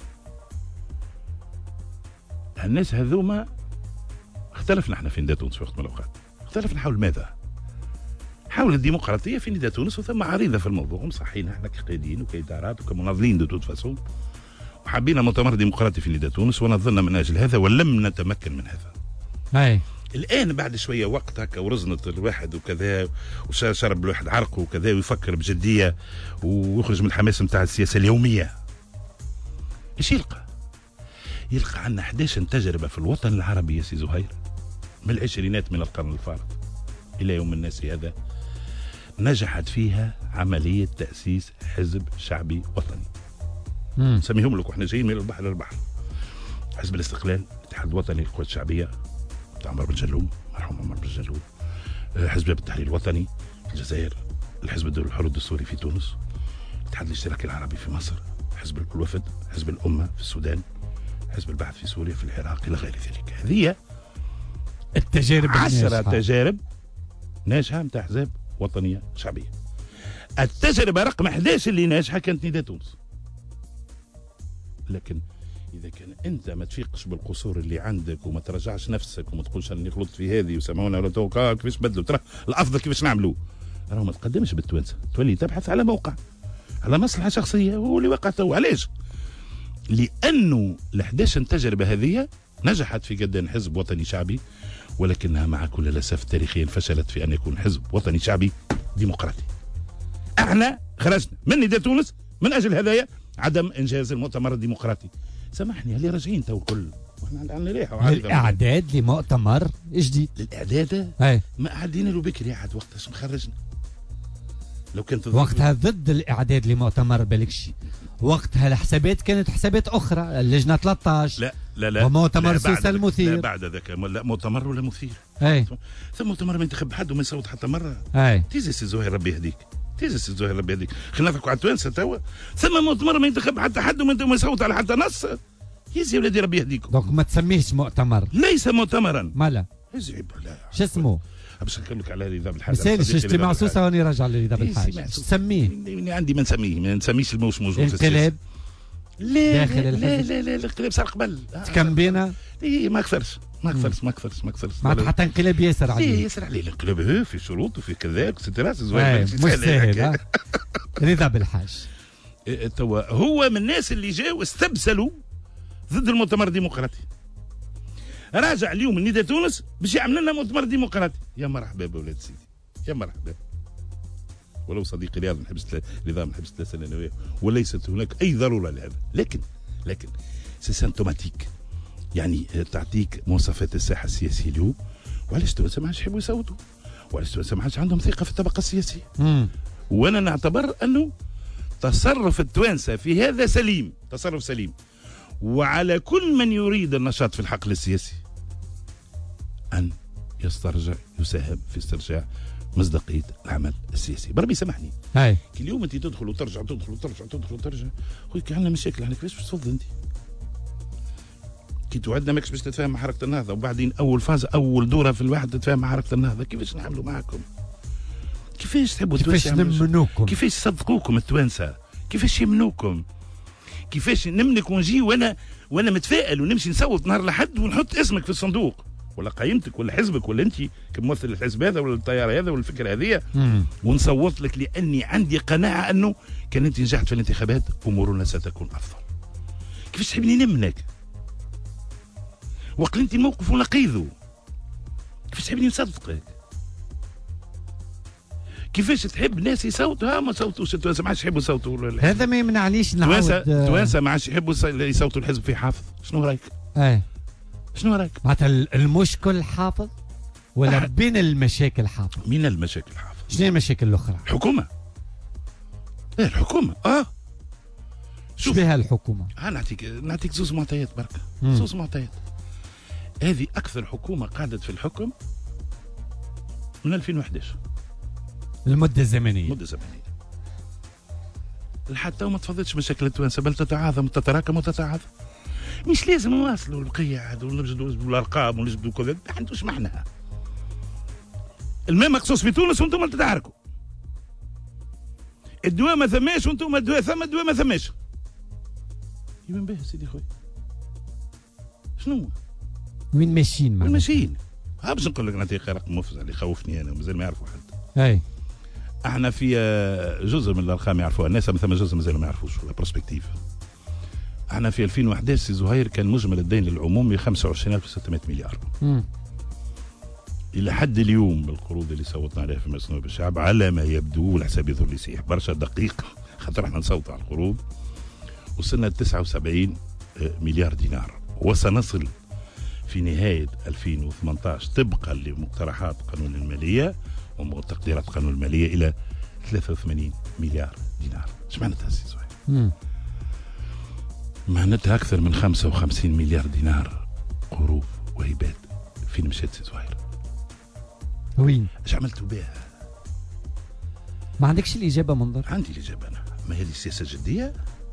الناس هذوما اختلفنا احنا في نداء تونس في وقت من الاوقات. اختلفنا حول ماذا؟ حول الديمقراطيه في نداء تونس وثم عريضه في الموضوع ومصحين احنا كقياديين وكادارات وكمناضلين دو توت فاسون وحابين مؤتمر ديمقراطي في نداء تونس ونظرنا من اجل هذا ولم نتمكن من هذا. اي الان بعد شويه وقت هكا ورزنت الواحد وكذا وشرب الواحد عرقه وكذا ويفكر بجديه ويخرج من الحماس نتاع السياسه اليوميه. ايش يلقى؟ يلقى عندنا احد عشر تجربه في الوطن العربي يا سي زهير من العشرينات من القرن الفارط الى يوم الناس هذا نجحت فيها عمليه تاسيس حزب شعبي وطني. نسميهم لك واحنا جايين من البحر للبحر. حزب الاستقلال، الاتحاد الوطني للقوات الشعبيه بتاع عمر بن جلول مرحوم عمر بن جلول، حزب التحرير الوطني في الجزائر، الحزب الحر الدستوري في تونس، الاتحاد الاشتراكي العربي في مصر، حزب الوفد، حزب الامه في السودان، حزب البعث في سوريا في العراق الى غير ذلك. هذه التجارب عشرة تجارب ناجحه نتاع احزاب وطنيه شعبيه. التجربه رقم احد عشر اللي ناجحه كانت نداء تونس. لكن اذا كان انت ما تفيقش بالقصور اللي عندك وما ترجعش نفسك وما تقولش اني غلطت في هذه وسمعونا ولا توقع كيفاش بدلوا ترى الافضل كيفاش نعملوا، راهو ما تقدمش بالتوانسه، تولي تبحث على موقع على مصلحه شخصيه وهو اللي وقع تو. علاش؟ لانه ال احد عشر تجربه هذه نجحت في قدان حزب وطني شعبي، ولكنها مع كل الاسف تاريخيا فشلت في ان يكون حزب وطني شعبي ديمقراطي. احنا خرجنا من نداء تونس من اجل هذايا عدم انجاز المؤتمر الديمقراطي. سامحني اللي راجعين تو الكل واحنا عندنا ريحه الاعداد لمؤتمر جديد. الاعداد اي ما قاعدين له بكري عاد وقتاش مخرجنا. لو كنت وقتها ضد الاعداد لمؤتمر بالكشي، وقتها الحسابات كانت حسابات اخرى، اللجنه ثلاثة عشر لا لا لا ومؤتمر سوسه المثير. لا بعد ذاك لا مؤتمر ولا مثير. اي ثم مؤتمر ما ينتخب حد وما يصوت حتى مره. اي تيزي سي زهير ربي يهديك، تيزي سي زهير ربي يهديك، خلينا نضحكوا على التوانسه توا. ثم مؤتمر ما ينتخب حتى حد وما يصوت على حتى نص. يزي ولادي ربي يهديكم. دونك ما تسميهش مؤتمر. ليس مؤتمرا. مالا يزي لا شو اسمه؟ باش نكملك على رضا بالحاج. مثالش اجتماع سوسه واني راجع لرضا بالحاج. تسميه؟ عندي ما نسميه، ما نسميش الموش موجود في السياسه. انقلاب لا داخل لا الحزب. لا لا الانقلاب صار قبل. تكمبينا؟ اي ما كثرش ما كثرش ما كثرش ما كثرش. معناتها حتى انقلاب ياسر عليه. اي ياسر عليه الانقلاب في شروط وفي كذا اكسترا. مش سهل. رضا بالحاج توا هو من الناس اللي جاوا استبسلوا ضد المؤتمر الديمقراطي. راجع اليوم النداء تونس باش يعمل لنا مؤتمر ديمقراطي. يا مرحبا بولاد سيدي يا مرحبا ولو صديقي رياض من حبس نظام حبس ثلاث سنوات، وليست هناك اي ضروره لهذا، لكن لكن سي سيمتوماتيك، يعني تعطيك مواصفات الساحه السياسيه اليوم، وعلاش التوانسه ما عادش يحبوا يصوتوا، وعلاش التوانسه ما عادش عندهم ثقه في الطبقه السياسيه. مم. وانا نعتبر انه تصرف التوانسه في هذا سليم، تصرف سليم، وعلى كل من يريد النشاط في الحقل السياسي ان يسترجع يساهم في استرجاع مصداقيه العمل السياسي. بربي سامحني، هاي كي اليوم انت تدخل وترجع تدخل وترجع تدخل وترجع، خويا كي عندنا مشاكل احنا كيفاش باش تفضل انت؟ كي توعدنا ماكش باش تتفاهم مع حركه النهضه، وبعدين اول فاز اول دوره في الواحد تتفاهم مع حركه النهضه، كيفاش نعملوا معاكم؟ كيفاش تحبوا كيفاش نمنوكم؟ كيفاش يصدقوكم التوانسه؟ كيفاش يمنوكم؟ كيفاش نملك ونجي وانا وانا متفائل ونمشي نصوت نهار الاحد ونحط اسمك في الصندوق ولا قيمتك ولا حزبك ولا انت كممثل الحزب هذا ولا التيار هذا ولا الفكره هذه، ونصوت لك لاني عندي قناعه انه كان انت نجحت في الانتخابات امورنا ستكون افضل. كيفاش تحبني نمنك؟ وقت انت الموقف ونقيضه، كيفاش تحبني نصدقك؟ كيفاش تحب ناس يصوتوا؟ ها ما صوتوش التوانسه، ما عادش يحبوا يصوتوا. هذا ما يمنعنيش نعاود. التوانسه ما عادش يحبوا يصوتوا الحزب في حافظ، شنو رايك؟ ايه شنو رايك؟ معناتها المشكل حافظ ولا أحد. بين المشاكل حافظ؟ من المشاكل حافظ. شنو المشاكل الاخرى؟ الحكومه. ايه الحكومه اه شوف بها الحكومه. ها نعطيك نعطيك زوز معطيات بركه، زوز معطيات. هذه اكثر حكومه قعدت في الحكم من ألفين وإحدى عشر. المده الزمنيه. المده الزمنيه. لحتى وما تفضلش مشاكل التوانسه، بل تتعاظم وتتراكم وتتعاظم. مش لازم نواصلوا القياد ونجدوا الارقام ونجدوا كذا، ما عندوش معنى. الماء مقصوص في تونس وانتم تتعاركوا. الدواء ما ثماش وانتم الدواء ثم، الدواء ما ثماش. يبان به سيدي خويا. شنو؟ وين ماشيين معنا؟ وين ماشيين؟ ها باش نقول لك نعطيك رقم مفزع اللي يخوفني انا ومازال ما يعرفوا حد. اي احنا في جزء من الارقام يعرفوها الناس، اما ثم جزء مازال ما يعرفوش ولا بروسبكتيف. احنا في ألفين وإحدى عشر سي زهير كان مجمل الدين للعموم خمسة وعشرين ألف وستمائة مليار. مم. الى حد اليوم بالقروض اللي صوتنا عليها في مجلس نواب الشعب على ما يبدو، والحساب يظهر لي صحيح برشا دقيق خاطر احنا نصوت على القروض، وصلنا ل تسعة وسبعين مليار دينار، وسنصل في نهايه ألفين وثمانية عشر طبقا لمقترحات قانون الماليه وتقديرات قانون الماليه الى ثلاثة وثمانين مليار دينار. ايش معناتها سي زهير؟ معناتها اكثر من خمسة وخمسين مليار دينار قروض وهبات. فين مشات سي زهير؟ وين؟ ايش عملتوا بها؟ ما عندكش الاجابه منظر؟ عندي الاجابه انا. ما هذه السياسه جديه؟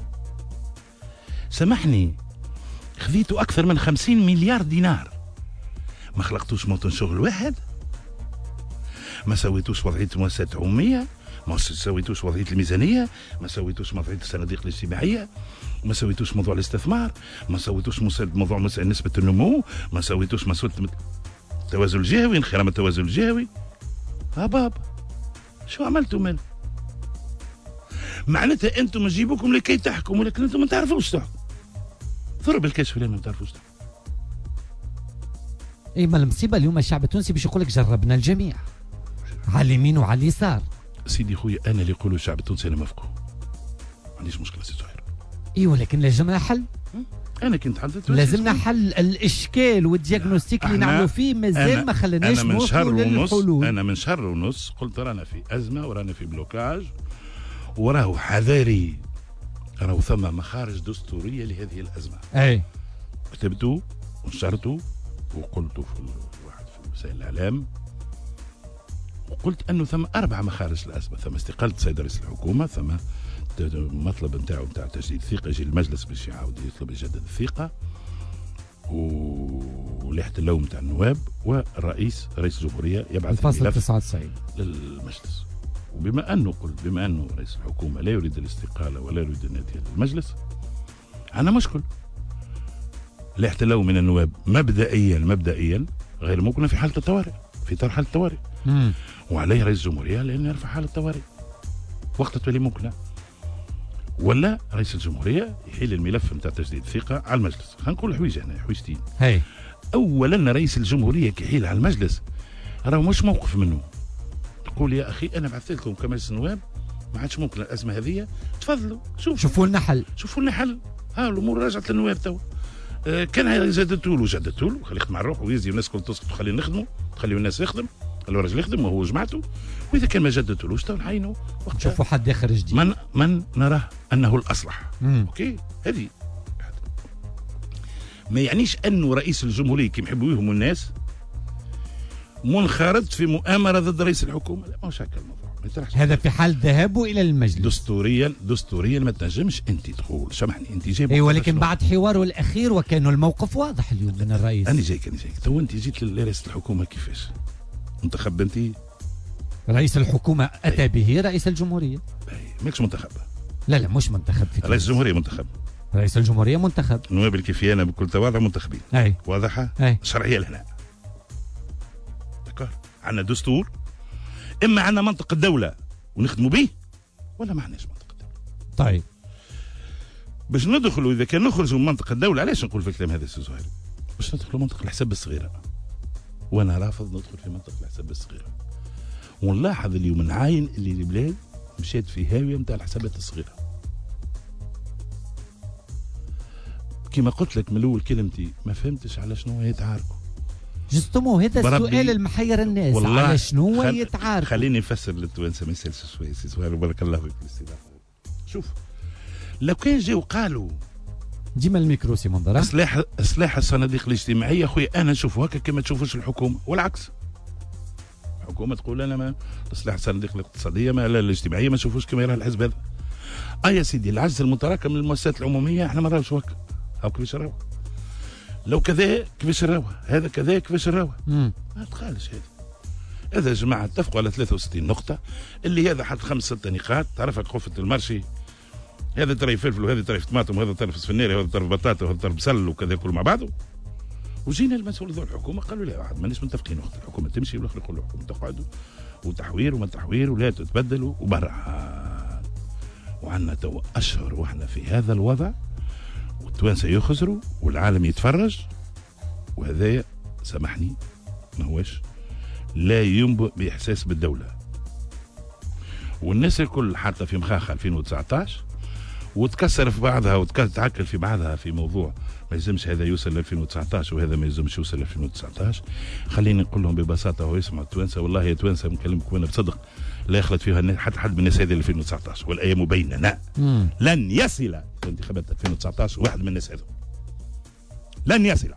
سامحني، خذيتوا اكثر من خمسين مليار دينار، ما خلقتوش موطن شغل واحد، ما سويتوش وضعيه المؤسسات العموميه، ما سويتوش وضعيه الميزانيه، ما سويتوش وضعيه الصناديق الاجتماعيه، ما سويتوش موضوع الاستثمار، ما سويتوش موضوع نسبه النمو، ما سويتوش مسؤوليه التوازن الجهوي، انخرام التوازن الجهوي. ها بابا شو عملتوا من؟ معناتها انتم نجيبوكم لكي تحكموا، لكن انتم ما تعرفوش تحكموا. ضرب الكشف لان ما تعرفوش تحكموا. اي ما المصيبه اليوم الشعب التونسي باش يقول لك جربنا الجميع على اليمين وعلى اليسار. سيدي خويا انا اللي يقولوا الشعب التونسي انا موافقه، ما عنديش مشكله سي زهير. اي ولكن لازمنا حل. انا كنت حددت لازمنا حل الاشكال والدياغنوستيك اللي نعملوا فيه مازال ما خليناش نوصلوا للحلول. انا من شهر ونص قلت رانا في ازمه ورانا في بلوكاج وراه حذاري، راهو ثم مخارج دستوريه لهذه الازمه. اي كتبته ونشرته وقلته في واحد في وسائل الاعلام، وقلت انه ثم اربع مخارج للازمه، ثم استقاله السيد رئيس الحكومه، ثم المطلب نتاعو نتاع تجديد الثقه، يجي المجلس باش يعاود يطلب يجدد الثقه، ولائحه اللوم نتاع النواب، والرئيس رئيس الجمهوريه يبعث الفصل تسعة وتسعين للمجلس. وبما انه قلت بما انه رئيس الحكومه لا يريد الاستقاله ولا يريد النادي للمجلس، عندنا مشكل. لائحه اللوم من النواب مبدئيا مبدئيا غير ممكنه في حاله الطوارئ، في اطار حاله الطوارئ. وعليه رئيس الجمهوريه لانه يرفع حاله الطوارئ وقت تولي ممكنه، ولا رئيس الجمهوريه يحيل الملف نتاع تجديد الثقه على المجلس. خلينا نقول حويجه هنا حويجتين. هي اولا رئيس الجمهوريه كي يحيل على المجلس راهو مش موقف منه، تقول يا اخي انا بعثت لكم كمجلس النواب ما عادش ممكن الازمه هذه، تفضلوا شوفوا شوفوا لنا حل، شوفوا لنا حل. ها الامور رجعت للنواب توا. آه كان جددتوا له جددتوا له خليه يخدم على روحه ويزي الناس كل تسقط وخليه نخدموا، خليوا الناس يخدم، خلوا الراجل يخدم وهو جماعته. واذا كان ما جددتولوش تو نعينوا شوفوا حد اخر جديد من من نراه انه الاصلح. مم. اوكي هذه ما يعنيش انه رئيس الجمهوريه كي يحبوا يهموا الناس منخرط في مؤامره ضد رئيس الحكومه. لا ماهوش هكا الموضوع. هذا في حال ذهابه الى المجلس. دستوريا دستوريا ما تنجمش انت تقول سامحني انت جايب اي ولكن بعد حواره الاخير وكان الموقف واضح اليوم من الرئيس. انا جايك انا جايك تو انت جيت لرئيس الحكومه كيفاش؟ منتخب انت؟ رئيس الحكومه اتى به رئيس الجمهوريه. ماكش منتخب. لا لا مش منتخب في رئيس الجمهوريه منتخب. رئيس الجمهوريه منتخب. النواب الكيفيانه بكل تواضع منتخبين. اي واضحه؟ اي شرعيه لهنا. دكار عندنا دستور، اما عندنا منطق الدوله ونخدموا به ولا ما عندناش منطق الدوله. طيب باش ندخلوا اذا كان نخرجوا من منطق الدوله، علاش نقول في الكلام هذا سي زهير؟ باش ندخلوا منطق الحساب الصغيره. وانا رافض ندخل في منطق الحساب الصغيره. ونلاحظ اليوم نعاين اللي البلاد مشات في هاويه نتاع الحسابات الصغيره. كما قلت لك من الاول كلمتي ما فهمتش على شنو يتعاركوا. جستمو هذا السؤال المحير الناس على شنو خل... يتعاركوا. خليني نفسر للتوانسه ما يسالش شويه سي سهير وبارك الله فيك في الاستضافه. شوف لو كان جاوا قالوا ديما الميكرو سي منظر اصلاح اصلاح الصناديق الاجتماعيه خويا انا نشوفوا هكا كما تشوفوش الحكومه والعكس. الحكومه تقول انا ما اصلاح الصناديق الاقتصاديه ما لا الاجتماعيه ما نشوفوش كما يراه الحزب هذا. اه يا سيدي العجز المتراكم من المؤسسات العموميه احنا ما راهوش هكا. هاو كيفاش راهو. لو كذا كيفاش راهو هذا كذا كيفاش راهو. ما تقالش هذا. هذا جماعه اتفقوا على ثلاثة وستين نقطه اللي هذا حط خمس ست نقاط تعرفها قفه المرشي. هذا ترى فلفل وهذا ترى طماطم وهذا ترى فسفناري وهذا ترى بطاطا وهذا ترى بسل وكذا كله مع بعضه. وجينا المسؤول ذو الحكومه قالوا لا واحد مانيش متفقين وقت الحكومه تمشي والاخر يقولوا الحكومه تقعدوا وتحوير وما تحوير ولا تتبدلوا وبرا. وعندنا تو اشهر واحنا في هذا الوضع والتوانسه يخسروا والعالم يتفرج. وهذا سامحني ما هوش لا ينبئ باحساس بالدوله. والناس الكل حتى في مخاخ ألفين وتسعطاش وتكسر في بعضها وتعكل في بعضها في موضوع ما يلزمش هذا يوصل ل ألفين وتسعطاش وهذا ما يلزمش يوصل ل ألفين وتسعطاش. خليني نقول لهم ببساطه وهو يسمع التوانسه والله يا توانسه نكلمكم انا بصدق لا يخلط فيها حتى حد من الناس هذه ألفين وتسعطاش والايام بيننا لن يصل في انتخابات ألفين وتسعطاش واحد من الناس هذو لن يصل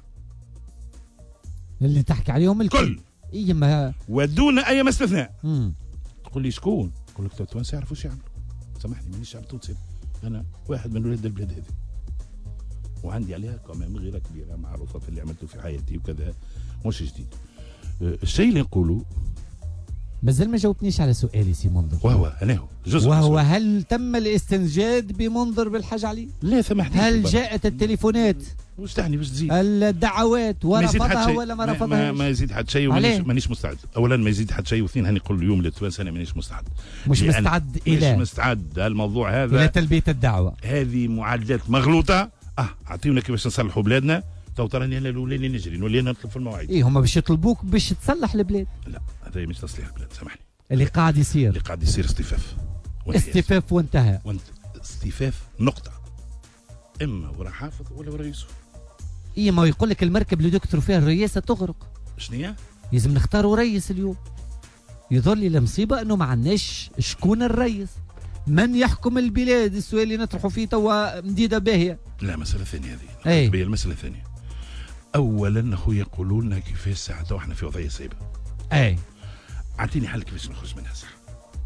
اللي تحكي عليهم الكل اي ما ودون اي استثناء. تقول لي شكون؟ نقول لك التوانسه يعرفوا شو يعملوا. سامحني مانيش شعب تونسي انا واحد من ولاد البلاد هذه وعندي عليها كمان غيره كبيره معروفه في اللي عملته في حياتي وكذا مش جديد. الشيء اللي نقوله مازال ما جاوبنيش على سؤالي سي منظر. وهو انا هو جزء وهو هل تم الاستنجاد بمنظر بالحاج علي؟ لا سامحني. هل جاءت التليفونات؟ واش تعني باش تزيد؟ الدعوات ورفضها ولا ما رفضهاش؟ ما, ما يزيد حد شيء ومانيش مستعد. اولا ما يزيد حد شيء واثنين هاني نقول اليوم للتوانسه انا مانيش مستعد. مش مستعد الى مش مستعد الموضوع هذا الى تلبيه الدعوه. هذه معادلات مغلوطه. اه اعطيونا كيفاش نصلحوا بلادنا. تو تراني انا الاولاني نجري نولي نطلب في المواعيد. ايه هم باش يطلبوك باش تصلح البلاد. لا هذا مش تصليح البلاد سامحني. اللي قاعد يصير اللي قاعد يصير اصطفاف اصطفاف وانتهى. وانت اصطفاف نقطه. اما ورا حافظ ولا ورا يوسف. ايه ما يقول لك المركب اللي دكتور فيها الرئاسه تغرق. شنو لازم نختاروا رئيس اليوم. يظل لي المصيبه انه ما عندناش شكون الرئيس من يحكم البلاد. السؤال اللي نطرحه فيه توا مديده باهيه. لا مساله ثانيه هذه. اي هي المساله الثانيه. اولا اخويا يقولوا لنا كيفاش ساعه واحنا في وضعيه صعيبه. اي اعطيني حل كيفاش نخرج منها صح.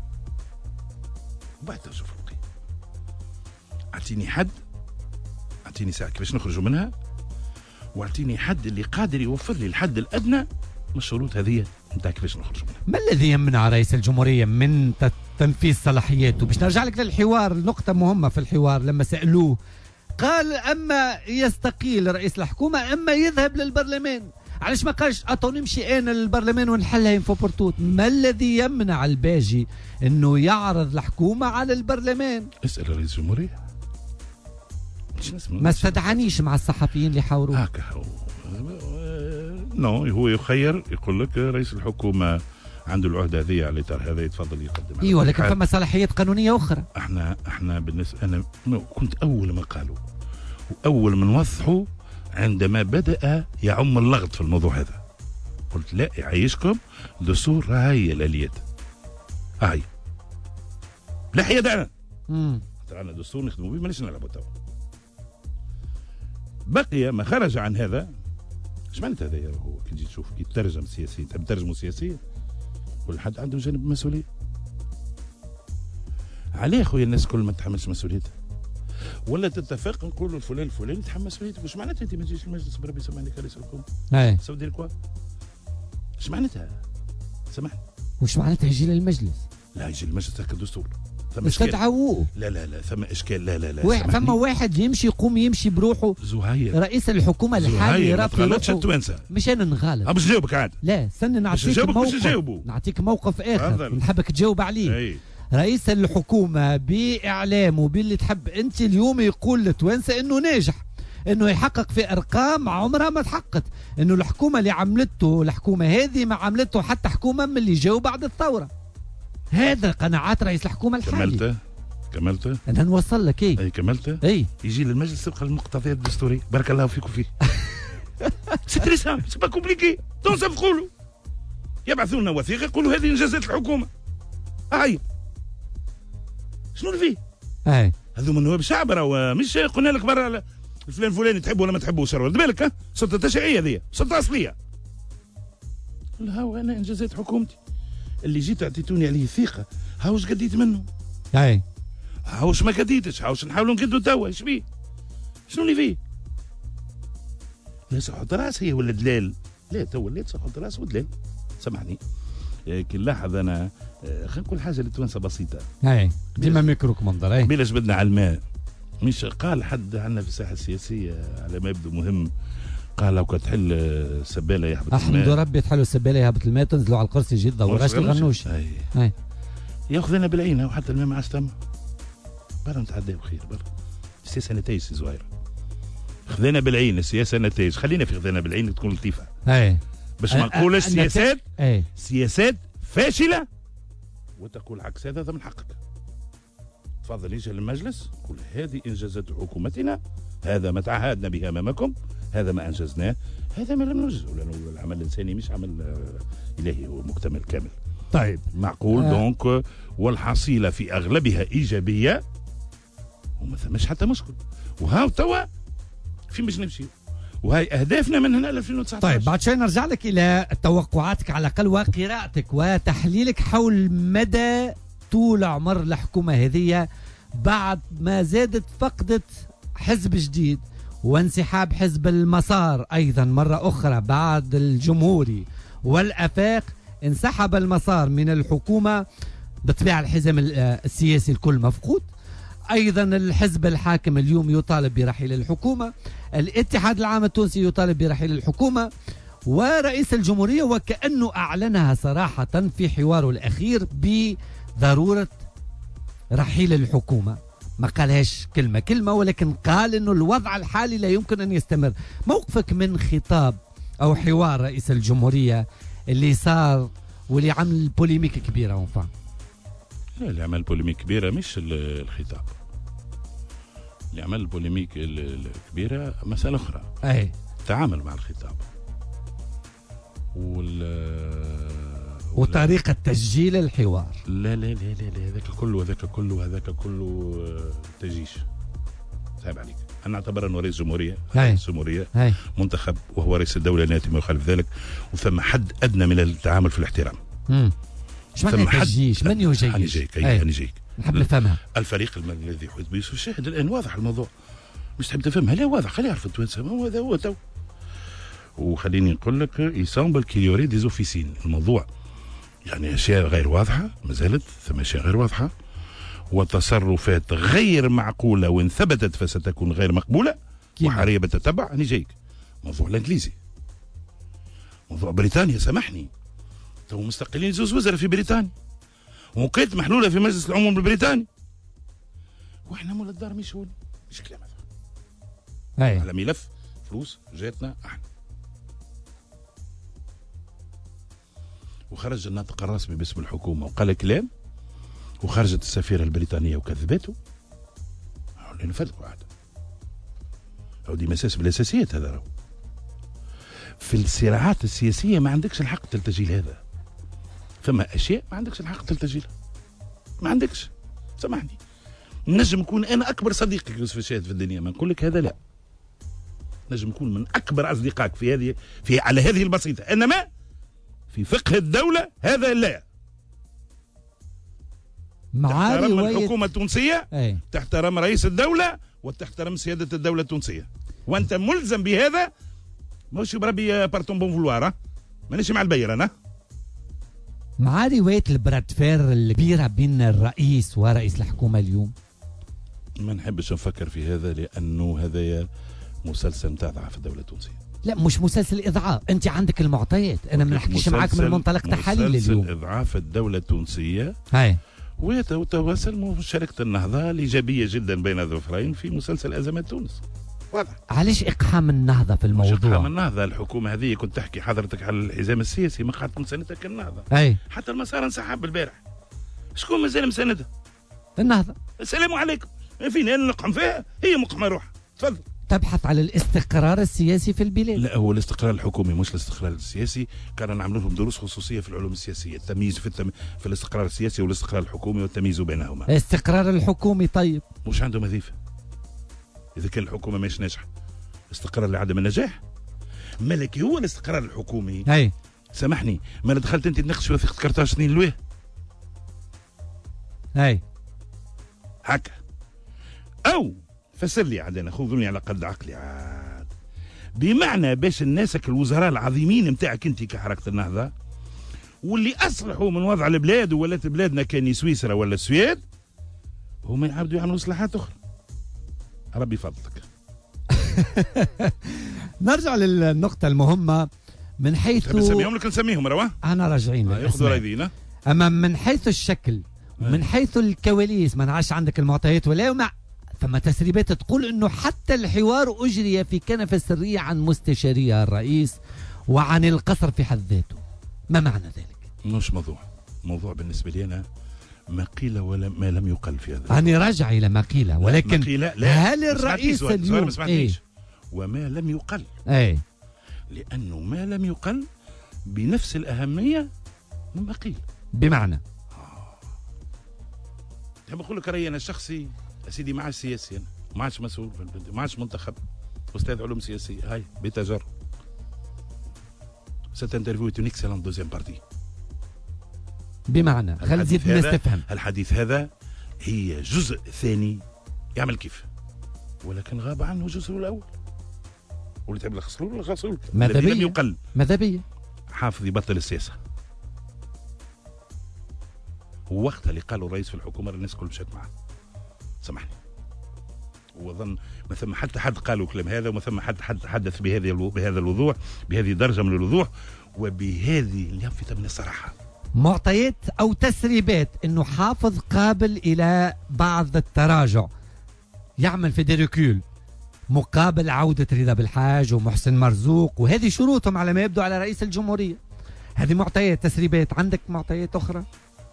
وبعد نشوف البقيه. اعطيني حد اعطيني ساعه كيفاش نخرجوا منها واعطيني حد اللي قادر يوفر لي الحد الادنى من الشروط هذه نتاع كيفاش نخرجوا منها. ما الذي يمنع رئيس الجمهوريه من تنفيذ صلاحياته؟ باش نرجع لك للحوار. نقطه مهمه في الحوار لما سالوه قال اما يستقيل رئيس الحكومه اما يذهب للبرلمان. علاش ما قالش اعطوني نمشي انا للبرلمان ونحلها ينفوبرتوت؟ ما الذي يمنع الباجي انه يعرض الحكومه على البرلمان؟ اسال رئيس الجمهوريه. ما استدعانيش مع الصحفيين اللي حاوروه. هكا نو هو يخير يقول لك رئيس الحكومه عنده العهده هذه على الاطار هذا يتفضل يقدم. ايوه لكن فما صلاحيات قانونيه اخرى. احنا احنا بالنسبه انا كنت اول ما قالوا واول من وضحوا عندما بدا يعم اللغط في الموضوع هذا، قلت لا يعيشكم دستور هاي الاليات هاي لا هي دعنا عندنا دستور نخدموا به مانيش نلعبوا توا. بقي ما خرج عن هذا ايش معناتها هذا هو كي تجي تشوف كي تترجم سياسيا تحب تترجموا سياسيا كل حد عنده جانب مسؤوليه. عليه خويا الناس كل ما تتحملش مسؤوليتها ولا تتفق نقولوا الفلان الفلاني يتحمل مسؤوليتك. واش معناتها انت ما تجيش المجلس بربي يسمعني رئيس الحكومه؟ اي سوي دير كوا ايش معناتها؟ سامحني واش معناتها يجي للمجلس؟ لا يجي للمجلس هكا الدستور استدعوه. لا لا لا ثم اشكال. لا لا لا واحد فما واحد يمشي يقوم يمشي بروحه. زهير رئيس الحكومه الحالي يرافق روحه. التوانسه مش انا نغالب. باش نجاوبك عاد. لا استنى نعطيك موقف نعطيك موقف اخر نحبك تجاوب عليه. أي. رئيس الحكومه باعلامه باللي تحب انت اليوم يقول للتوانسه انه ناجح، انه يحقق في ارقام عمرها ما تحققت، انه الحكومه اللي عملته الحكومه هذه ما عملته حتى حكومه من اللي جاوا بعد الثوره. هذا قناعات رئيس الحكومه الحالي. كملته كملته انا نوصل لك. اي اي كملته. اي يجي للمجلس طبقا للمقتضيات الدستوريه. بارك الله فيكم فيه. سي تري سامبل سي با كومبليكي. تونس تقولوا يبعثوا لنا وثيقه يقولوا هذه انجازات الحكومه. هاي شنو اللي فيه؟ اي هذو من نواب الشعب راهو مش قلنا لك برا الفلان الفلاني تحبه ولا ما تحبوش. ولد بالك ها سلطه تشريعيه هذه سلطه اصليه. هاو انا انجازات حكومتي اللي جيت اعطيتوني عليه ثقه هاوش قديت منه. اي هاوش ما قديتش هاوش نحاولوا نقدوا توا ايش بيه؟ شنو اللي فيه؟ لا صحة راس هي ولا دلال؟ لا تو وليت صحة راس ودلال. سامحني كي نلاحظ انا خلينا نقول حاجه للتوانسه بسيطه. اي ديما ميكروك منظر. اي بلا جبدنا على الماء. مش قال حد عندنا في الساحه السياسيه على ما يبدو مهم قال لو كانت تحل سباله يهبط الماء. احمد ربي تحلوا السباله يهبط الماء تنزلوا على القرص يجي الضوء راش الغنوش. اي اي ياخذنا بالعين وحتى الماء ما عادش تم. برا نتعدى بخير برا. السياسه نتائج سي زهير. خذنا بالعين السياسه نتائج. خلينا في خذنا بالعين تكون لطيفه. اي باش ما نقولش سياسات اي سياسات فاشله وتقول عكس هذا من حقك. تفضل يجي للمجلس قول هذه انجازات حكومتنا، هذا ما تعهدنا به امامكم، هذا ما انجزناه، هذا ما لم ننجزه لانه العمل الانساني مش عمل الهي هو مكتمل كامل. طيب معقول آه. دونك والحصيله في اغلبها ايجابيه وما ثماش حتى مشكل. وهاو توا فين باش نمشي؟ وهي اهدافنا من هنا ل ألفين وتسعطاش. طيب بعد شوي نرجع لك الى توقعاتك على الاقل وقراءتك وتحليلك حول مدى طول عمر الحكومه هذه بعد ما زادت فقدت حزب جديد وانسحاب حزب المسار ايضا مره اخرى بعد الجمهوري والافاق. انسحب المسار من الحكومه بطبيعه الحزم السياسي الكل مفقود. ايضا الحزب الحاكم اليوم يطالب برحيل الحكومه، الاتحاد العام التونسي يطالب برحيل الحكومه، ورئيس الجمهوريه وكانه اعلنها صراحه في حواره الاخير بضروره رحيل الحكومه. ما قالهاش كلمه كلمه ولكن قال انه الوضع الحالي لا يمكن ان يستمر. موقفك من خطاب او حوار رئيس الجمهوريه اللي صار واللي عمل بوليميك كبيره ونفع؟ لا اللي عمل بوليميك كبيره مش الخطاب، اللي عمل بوليميك الكبيره مساله اخرى. اي التعامل مع الخطاب وال وطريقه تسجيل الحوار. لا لا لا لا لا هذاك كله هذاك كله هذاك كله تجيش. صعب عليك. انا اعتبر انه رئيس جمهوريه رئيس جمهوريه منتخب وهو رئيس الدوله ناتي ما يخالف ذلك، وثم حد ادنى من التعامل في الاحترام. امم ايش معنى تجيش؟ من يجيش؟ انا جايك انا جايك نحب نفهمها. الفريق الذي يحيط بيوسف الشاهد الان واضح الموضوع. مش تحب تفهمها؟ لا واضح. خليه يعرف التوانسه هو هذا هو تو. وخليني نقول لك يسامبل كي يوري دي زوفيسين. الموضوع يعني اشياء غير واضحه ما زالت، ثم اشياء غير واضحه وتصرفات غير معقوله وان ثبتت فستكون غير مقبوله وحريه بالتتبع. انا جايك. موضوع الانجليزي، موضوع بريطانيا، سامحني تو مستقلين زوز وزراء في بريطانيا وكانت محلوله في مجلس العموم البريطاني واحنا مول الدار مش هون. مش كلام هذا على ملف فلوس جاتنا احنا. وخرج الناطق الرسمي باسم الحكومه وقال كلام، وخرجت السفيره البريطانيه وكذبته، لانه فرق واحد. او دي مساس بالاساسيات هذا راهو. في الصراعات السياسيه ما عندكش الحق تلتجي لهذا. ثم اشياء ما عندكش الحق تلتجي لها. ما عندكش. سامحني. نجم نكون انا اكبر صديقك يوسف الشاهد في الدنيا، ما نقول لك هذا لا. نجم نكون من اكبر اصدقائك في هذه في على هذه البسيطه، انما في فقه الدوله هذا لا. تحترم الحكومه التونسيه، أي. تحترم رئيس الدوله، وتحترم سياده الدوله التونسيه، وانت ملزم بهذا. مش بربي بارتون بون فولوار، مانيش مع البير انا. مع روايه البراتفير الكبيره بين الرئيس ورئيس الحكومه اليوم، ما نحبش نفكر في هذا، لانه هذا مسلسل نتاع ضعف الدوله التونسيه. لا مش مسلسل اضعاف، انت عندك المعطيات، انا ما نحكيش معاك من منطلق تحاليل اليوم. مسلسل اضعاف الدوله التونسيه، هاي وتواصل مشاركه النهضه الايجابيه جدا بين الظفرين في مسلسل ازمات تونس. واضح. علاش اقحام النهضه في الموضوع؟ مش اقحام النهضه، الحكومه هذه كنت تحكي حضرتك على الحزام السياسي، ما قعدت مساندتك النهضه. اي حتى المسار انسحب البارح. شكون مازال مساندها؟ النهضه. السلام عليكم. فيني انا نقحم فيها؟ هي مقحمه روحها. تفضل. تبحث على الاستقرار السياسي في البلاد. لا، هو الاستقرار الحكومي مش الاستقرار السياسي. كانوا نعملوا لهم دروس خصوصيه في العلوم السياسيه، التمييز في التم... في الاستقرار السياسي والاستقرار الحكومي والتمييز بينهما. الاستقرار الحكومي طيب مش عنده وظيفه. اذا كان الحكومه مش ناجحه، استقرار لعدم النجاح. ملكي هو الاستقرار الحكومي. اي سامحني، ما دخلت انت تناقش في وثيقه كرتاج اثنين لويه. اي هكا. او فسر لي عاد، انا خذوني على قد عقلي عاد. بمعنى باش الناسك الوزراء العظيمين نتاعك انت كحركه النهضه، واللي اصلحوا من وضع البلاد وولات بلادنا كان سويسرا ولا السويد، هما يعبدوا يعملوا اصلاحات اخرى. ربي فضلك. نرجع للنقطة المهمة من حيث نسميهم لك نسميهم روا أنا راجعين ياخذوا رايدينا. أما من حيث الشكل من حيث الكواليس ما نعرفش عندك المعطيات ولا مع ثم تسريبات تقول انه حتى الحوار اجري في كنفه سريه عن مستشاري الرئيس وعن القصر في حد ذاته. ما معنى ذلك؟ مش موضوع موضوع بالنسبه لي انا ما قيل ولا ما لم يقل في هذا. أنا راجع إلى ما قيل، ولكن ما قيل لا. هل الرئيس اليوم ما إيه؟ وما لم يقل أي، لأنه ما لم يقل بنفس الأهمية مما قيل. بمعنى تحب أقول لك رأيي أنا الشخصي يا سيدي، ما عادش سياسي، أنا ما عادش مسؤول في البلد، ما عادش منتخب، أستاذ علوم سياسية، هاي بتجارب. سيت انترفيو اون اكسلنت دوزيام بارتي. بمعنى خلي نزيد الناس تفهم. الحديث هذا هي جزء ثاني يعمل كيف، ولكن غاب عنه الجزء الاول. واللي تعب الخصلول الخصلول ماذا بيا؟ لم يقل. ماذا بيا؟ حافظ يبطل السياسه. ووقتها اللي قالوا الرئيس في الحكومه الناس كل مشات معه. سامحني. وظن ما ثم حتى حد قالوا كلام هذا، وما ثم حد حد تحدث بهذه بهذا الوضوح، بهذه الدرجه من الوضوح، وبهذه اللافته من الصراحه. معطيات او تسريبات انه حافظ قابل الى بعض التراجع، يعمل في ديريكول مقابل عوده رضا بالحاج ومحسن مرزوق، وهذه شروطهم على ما يبدو على رئيس الجمهوريه. هذه معطيات تسريبات. عندك معطيات اخرى؟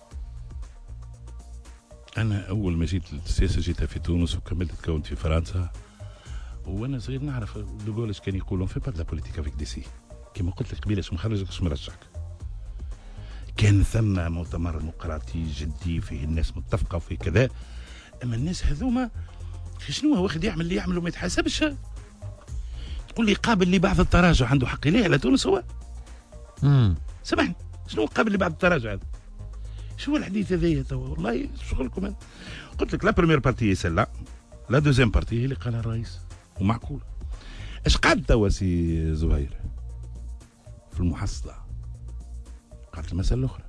انا اول ما جيت للسياسه جيتها في تونس وكملت تكونت في فرنسا، وانا صغير نعرف دوغولش كان يقولون في بار لا بوليتيك افيك دي سي، كما قلت لك قبيله مخرجك اش مرجعك. كان ثم مؤتمر ديمقراطي جدي فيه الناس متفقه وفيه كذا، اما الناس هذوما شنو هو واخد يعمل اللي يعمل وما يتحاسبش. تقول لي قابل لبعض التراجع، عنده حق ليه على تونس هو؟ امم سامحني، شنو قابل لبعض التراجع هذا؟ شو الحديث هذايا توا؟ والله شغلكم هذا. قلت لك لا بريمير بارتي سلا، لا دوزيام بارتي هي اللي قالها الرئيس ومعقول. اش قعد توا سي زهير في المحصله؟ قالت المسألة الأخرى،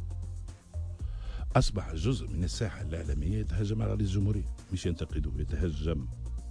أصبح جزء من الساحة الإعلامية يتهجم على رئيس الجمهورية، مش ينتقده، يتهجم.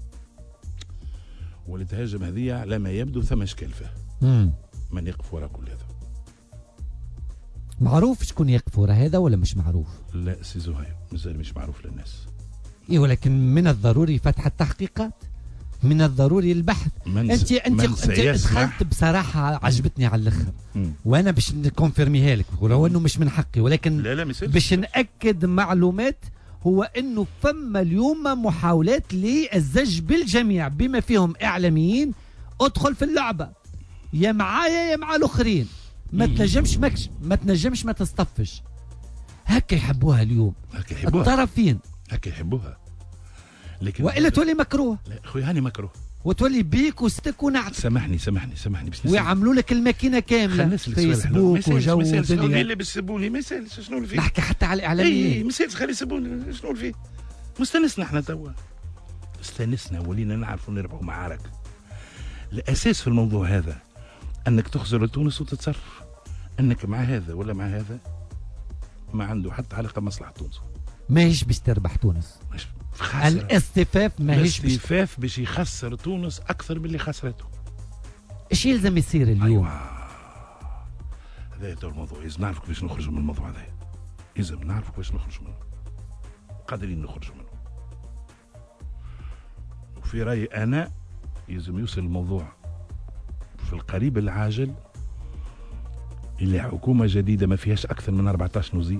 والتهجم هذه على ما يبدو ثم إشكال فيها. من يقف وراء كل هذا؟ معروف شكون يقف وراء هذا ولا مش معروف؟ لا سي زهير مازال مش معروف للناس. إيه، ولكن من الضروري فتح التحقيقات. من الضروري البحث. انت انت دخلت بصراحه عجبتني على الاخر، وانا باش نكونفيرميها لك ولو انه مش من حقي، ولكن لا لا باش ناكد معلومات، هو انه فما اليوم محاولات للزج بالجميع بما فيهم اعلاميين. ادخل في اللعبه يا معايا يا مع الاخرين، ما تنجمش مكش ما تنجمش ما تصطفش. هكا يحبوها اليوم، هكا يحبوها الطرفين، هكا يحبوها، لكن والا تولي مكروه. لا خويا هاني مكروه، وتولي بيك وستك ونعت. سامحني سامحني سامحني باش ويعملوا لك الماكينه كامله فيسبوك وجو الدنيا. اللي باش يسبوني ما يسالش شنو اللي فيه. نحكي حتى على الاعلاميين. اي ما يسالش، خلي يسبوني شنو اللي فيه. مستنسنا احنا توا، استنسنا ولينا نعرفوا نربحوا معارك. الاساس في الموضوع هذا انك تخزر تونس وتتصرف، انك مع هذا ولا مع هذا ما عنده حتى علاقه بمصلحه تونس. ماهيش باش تربح تونس. الاصطفاف ماهيش باش الاصطفاف باش يخسر تونس اكثر من اللي خسرته. ايش يلزم يصير اليوم؟ أيوة. هذا هو الموضوع، لازم نعرفوا باش نخرجوا من الموضوع هذا، لازم نعرفوا باش نخرجوا منه، قادرين نخرجوا منه. وفي رايي انا لازم يوصل الموضوع في القريب العاجل إلى حكومة جديدة ما فيهاش أكثر من أربعة عشر وزير،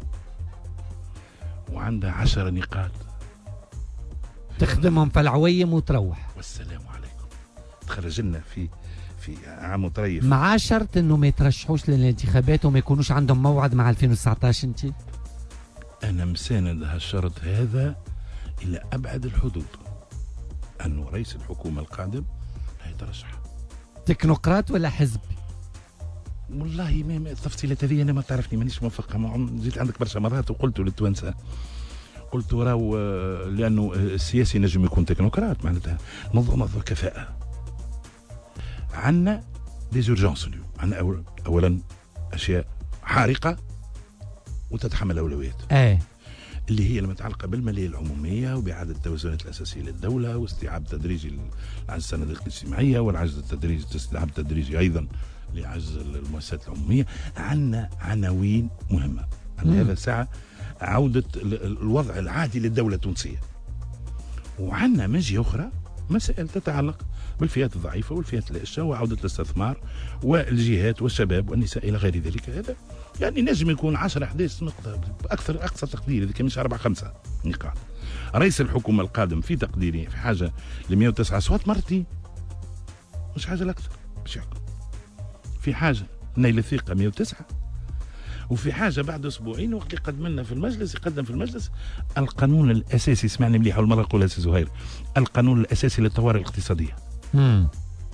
وعندها عشر نقاط تخدمهم في العويم وتروح. والسلام عليكم. تخرج لنا في في عام طريف، مع شرط انه ما يترشحوش للانتخابات وما يكونوش عندهم موعد مع ألفين وتسعطاش. انت انا مساند هالشرط هذا الى ابعد الحدود، انه رئيس الحكومه القادم لا يترشح. تكنوقراط ولا حزب؟ والله ما التفصيلات هذه انا ما تعرفني، مانيش موفقها. جيت عندك برشا مرات وقلت للتوانسه، قلت راهو لانه السياسي نجم يكون تكنوقراط، معناتها الموضوع موضوع كفاءه. عندنا ديزورجونس اليوم، عندنا اولا اشياء حارقه وتتحمل اولويات. ايه اللي هي المتعلقه بالماليه العموميه وباعاده التوازنات الاساسيه للدوله واستيعاب تدريجي لعجز الصناديق الاجتماعيه والعجز التدريجي استيعاب تدريجي ايضا لعجز المؤسسات العموميه. عندنا عناوين مهمه. عندنا هذا الساعه عوده الوضع العادي للدوله التونسيه. وعندنا مجيه اخرى مسائل تتعلق بالفئات الضعيفه والفئات الهشه وعوده الاستثمار والجهات والشباب والنساء الى غير ذلك. هذا يعني نجم يكون عشرة إحدى عشرة نقطه باكثر اقصى تقدير، اذا كان مش أربعة خمسة نقاط. رئيس الحكومه القادم في تقديري في حاجه ل مئة وتسعة اصوات مرتين، مش حاجه الاكثر باش يحكم. في حاجه نيل الثقه مئة وتسعة، وفي حاجه بعد اسبوعين وقت اللي قدم لنا في المجلس يقدم في المجلس القانون الاساسي. اسمعني مليح اول مره نقولها سي زهير، القانون الاساسي للطوارئ الاقتصاديه. امم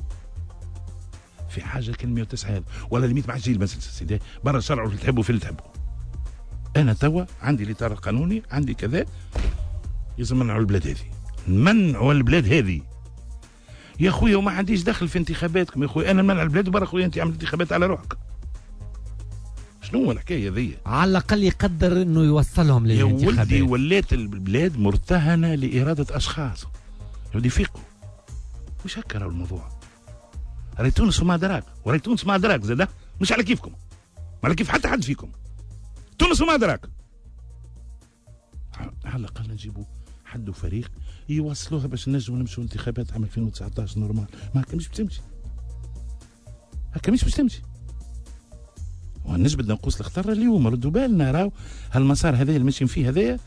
في حاجه كان مئة وتسعة هذا ولا ال مئة مع جيل المجلس سيدي برا شرعوا اللي تحبوا في اللي تحبوا. انا توا عندي الاطار القانوني، عندي كذا، لازم نمنعوا البلاد هذه، نمنعوا البلاد هذه يا خويا. وما عنديش دخل في انتخاباتكم يا خويا، انا نمنع البلاد وبرا خويا انت عملت انتخابات على روحك. شنو هو الحكايه ذي؟ على الاقل يقدر انه يوصلهم للانتخابات. يا ولدي ولات البلاد مرتهنه لاراده اشخاص. يا ولدي فيقوا، مش هكا راهو الموضوع. راهي تونس وما دراك، وراهي تونس ما دراك زاده، مش على كيفكم، ما على كيف حتى حد فيكم. تونس وما دراك. على الاقل نجيبوا حد وفريق يوصلوها باش نجموا نمشوا انتخابات عام ألفين وتسعطاش نورمال. ما هكا مش بتمشي، هكا مش بتمشي. ونجبد نقوس الخطر اليوم ردوا بالنا، راهو هالمسار هذايا اللي ماشيين فيه هذايا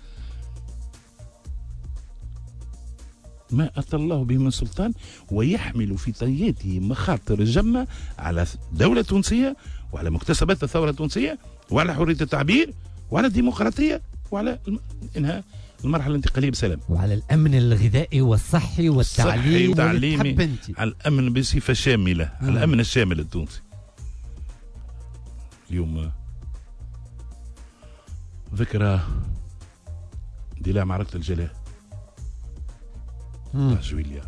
ما أتى الله به من سلطان، ويحمل في طياته مخاطر جمة على الدولة التونسية وعلى مكتسبات الثورة التونسية وعلى حرية التعبير وعلى الديمقراطية وعلى إنهاء المرحلة الانتقالية بسلام، وعلى الأمن الغذائي والصحي والتعليم والتعليمي، على الأمن بصفة شاملة، آه. على الأمن الشامل التونسي. اليوم ذكرى اندلاع معركة الجلاء تاع جويليا.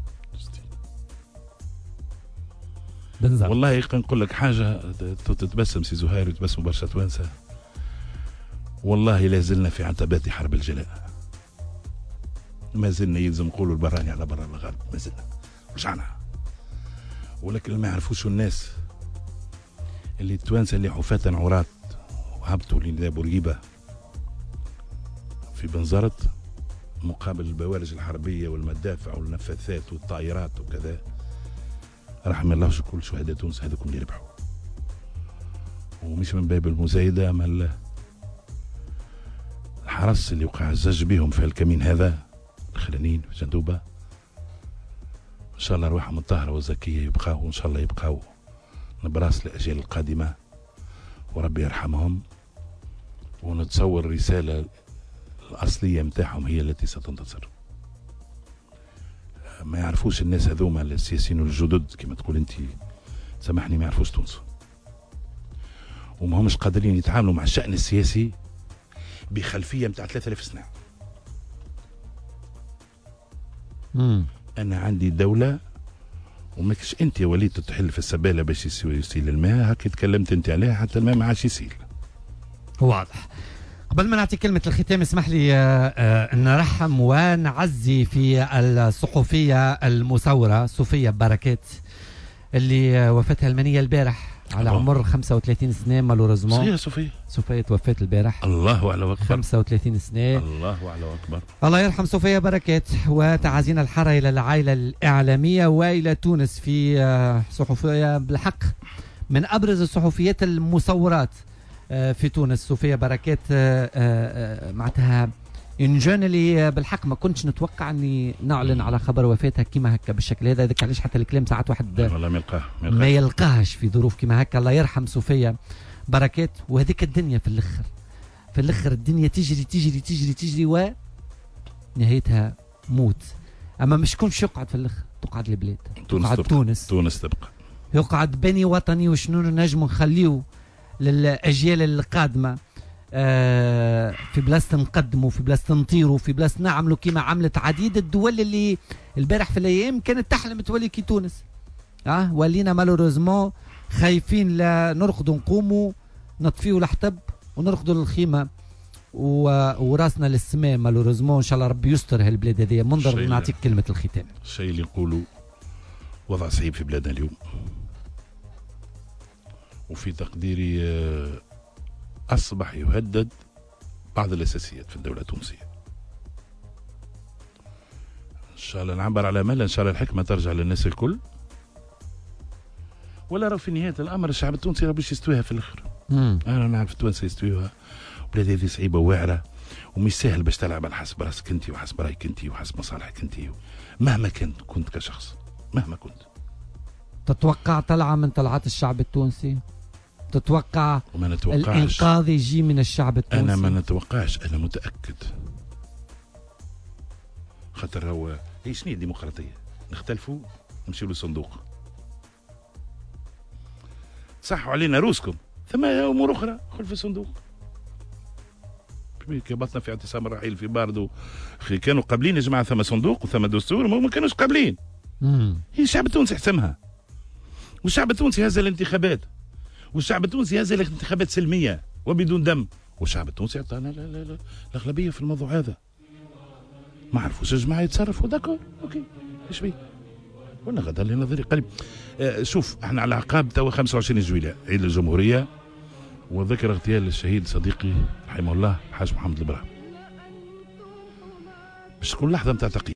والله نقول لك حاجة تتبسم سي زهير وتبسم برشا توانسة، والله لا زلنا في عتبات حرب الجلاء، ما زلنا يلزم نقولوا البراني على برا الغرب، ما زلنا رجعنا. ولكن ما يعرفوش الناس اللي التوانسة اللي حفاة عراة وهبطوا لبورقيبة في بنزرت مقابل البوارج الحربيه والمدافع والنفاثات والطائرات وكذا، رحم الله كل شهداء تونس هذوكم اللي ربحوا. ومش من باب المزايده، اما الحرس اللي وقع الزج بهم في الكمين هذا الخلانين في جندوبه، ان شاء الله ارواحهم الطاهره والزكيه يبقاو، وان شاء الله يبقاو نبراس الاجيال القادمه وربي يرحمهم. ونتصور الرساله الاصليه متاعهم هي التي ستنتصر. ما يعرفوش الناس هذوما السياسيين الجدد كما تقول انت، سامحني، ما يعرفوش تونس، وما همش قادرين يتعاملوا مع الشأن السياسي بخلفيه متاع ثلاثة آلاف سنه. مم. انا عندي دوله وماكش انت يا وليد تحل في السباله باش يسيل الماء، هكا تكلمت انت عليها حتى الماء ما عادش يسيل. واضح. قبل ما نعطي كلمة الختام اسمح لي نرحم ونعزي في الصحفية المثورة صوفيا بركات اللي وفتها المنية البارح على الله. عمر خمسة وثلاثين سنة مالوريزمون. صحيح صوفيا. صوفيا توفت البارح. الله أعلى أكبر. خمسة وثلاثين سنة. الله أعلى أكبر. الله يرحم صوفيا بركات، وتعازينا الحارة إلى العائلة الإعلامية وإلى تونس في صحفية بالحق من أبرز الصحفيات المصورات في تونس. صوفيا بركات معناتها انجان اللي بالحق ما كنتش نتوقع اني نعلن على خبر وفاتها كيما هكا بالشكل هذا. هذاك علاش حتى الكلام ساعات واحد والله ما يلقاه ما يلقاهش في ظروف كيما هكا. الله يرحم صوفيا بركات. وهذيك الدنيا في الاخر في الاخر الدنيا تجري تجري تجري تجري ونهايتها موت. اما مش كونش يقعد في الاخر، تقعد البلاد، تقعد تونس تونس تبقى، يقعد بني وطني. وشنو نجموا نخليو للاجيال القادمه آه في بلاصه نقدموا، في بلاصه نطيروا، في بلاصه نعملوا كما عملت عديد الدول اللي البارح في الايام كانت تحلم تولي كي تونس. اه ولينا مالوريزمون خايفين لا نرقدوا نقوموا نطفيوا الحطب ونرقدوا للخيمه وراسنا للسماء مالوريزمون. ان شاء الله ربي يستر هالبلاد هذه. منظر نعطيك كلمه الختام. الشيء اللي نقولوا وضع صعيب في بلادنا اليوم، وفي تقديري أصبح يهدد بعض الأساسيات في الدولة التونسية. إن شاء الله نعبر على أمل، إن شاء الله الحكمة ترجع للناس الكل، ولا راه في نهاية الأمر الشعب التونسي راه باش يستويها في الآخر. أنا نعرف التوانسة يستويوها. بلاد هذه صعيبة واعرة ومش سهل باش تلعب على حسب راسك أنت وحسب رايك أنت وحسب مصالحك أنت مهما كنت كنت كشخص، مهما كنت. تتوقع طلعة من طلعات الشعب التونسي؟ تتوقع وما نتوقعش الانقاذ يجي من الشعب التونسي؟ انا ما نتوقعش، انا متاكد. خاطر هو هي شنو الديمقراطيه؟ نختلفوا نمشيو للصندوق، صحوا علينا روسكم، ثم امور اخرى خلف الصندوق. كبطنا في اعتصام الرحيل في باردو كانوا قابلين يا جماعه، ثم صندوق وثم دستور، ما كانوش قابلين. هي الشعب التونسي حسمها، والشعب التونسي هز الانتخابات، والشعب التونسي هز الانتخابات سلميه وبدون دم، والشعب التونسي اعطانا الاغلبيه في الموضوع هذا. ما عرفوش يا جماعه يتصرفوا، داكور اوكي ايش بيه؟ ولا غدا لنظري قريب. آه شوف احنا على عقاب توا خمسة وعشرين جويلية عيد الجمهوريه، وذكر اغتيال الشهيد صديقي رحمه الله الحاج محمد البراهيم. باش تكون لحظه نتاع تقييم.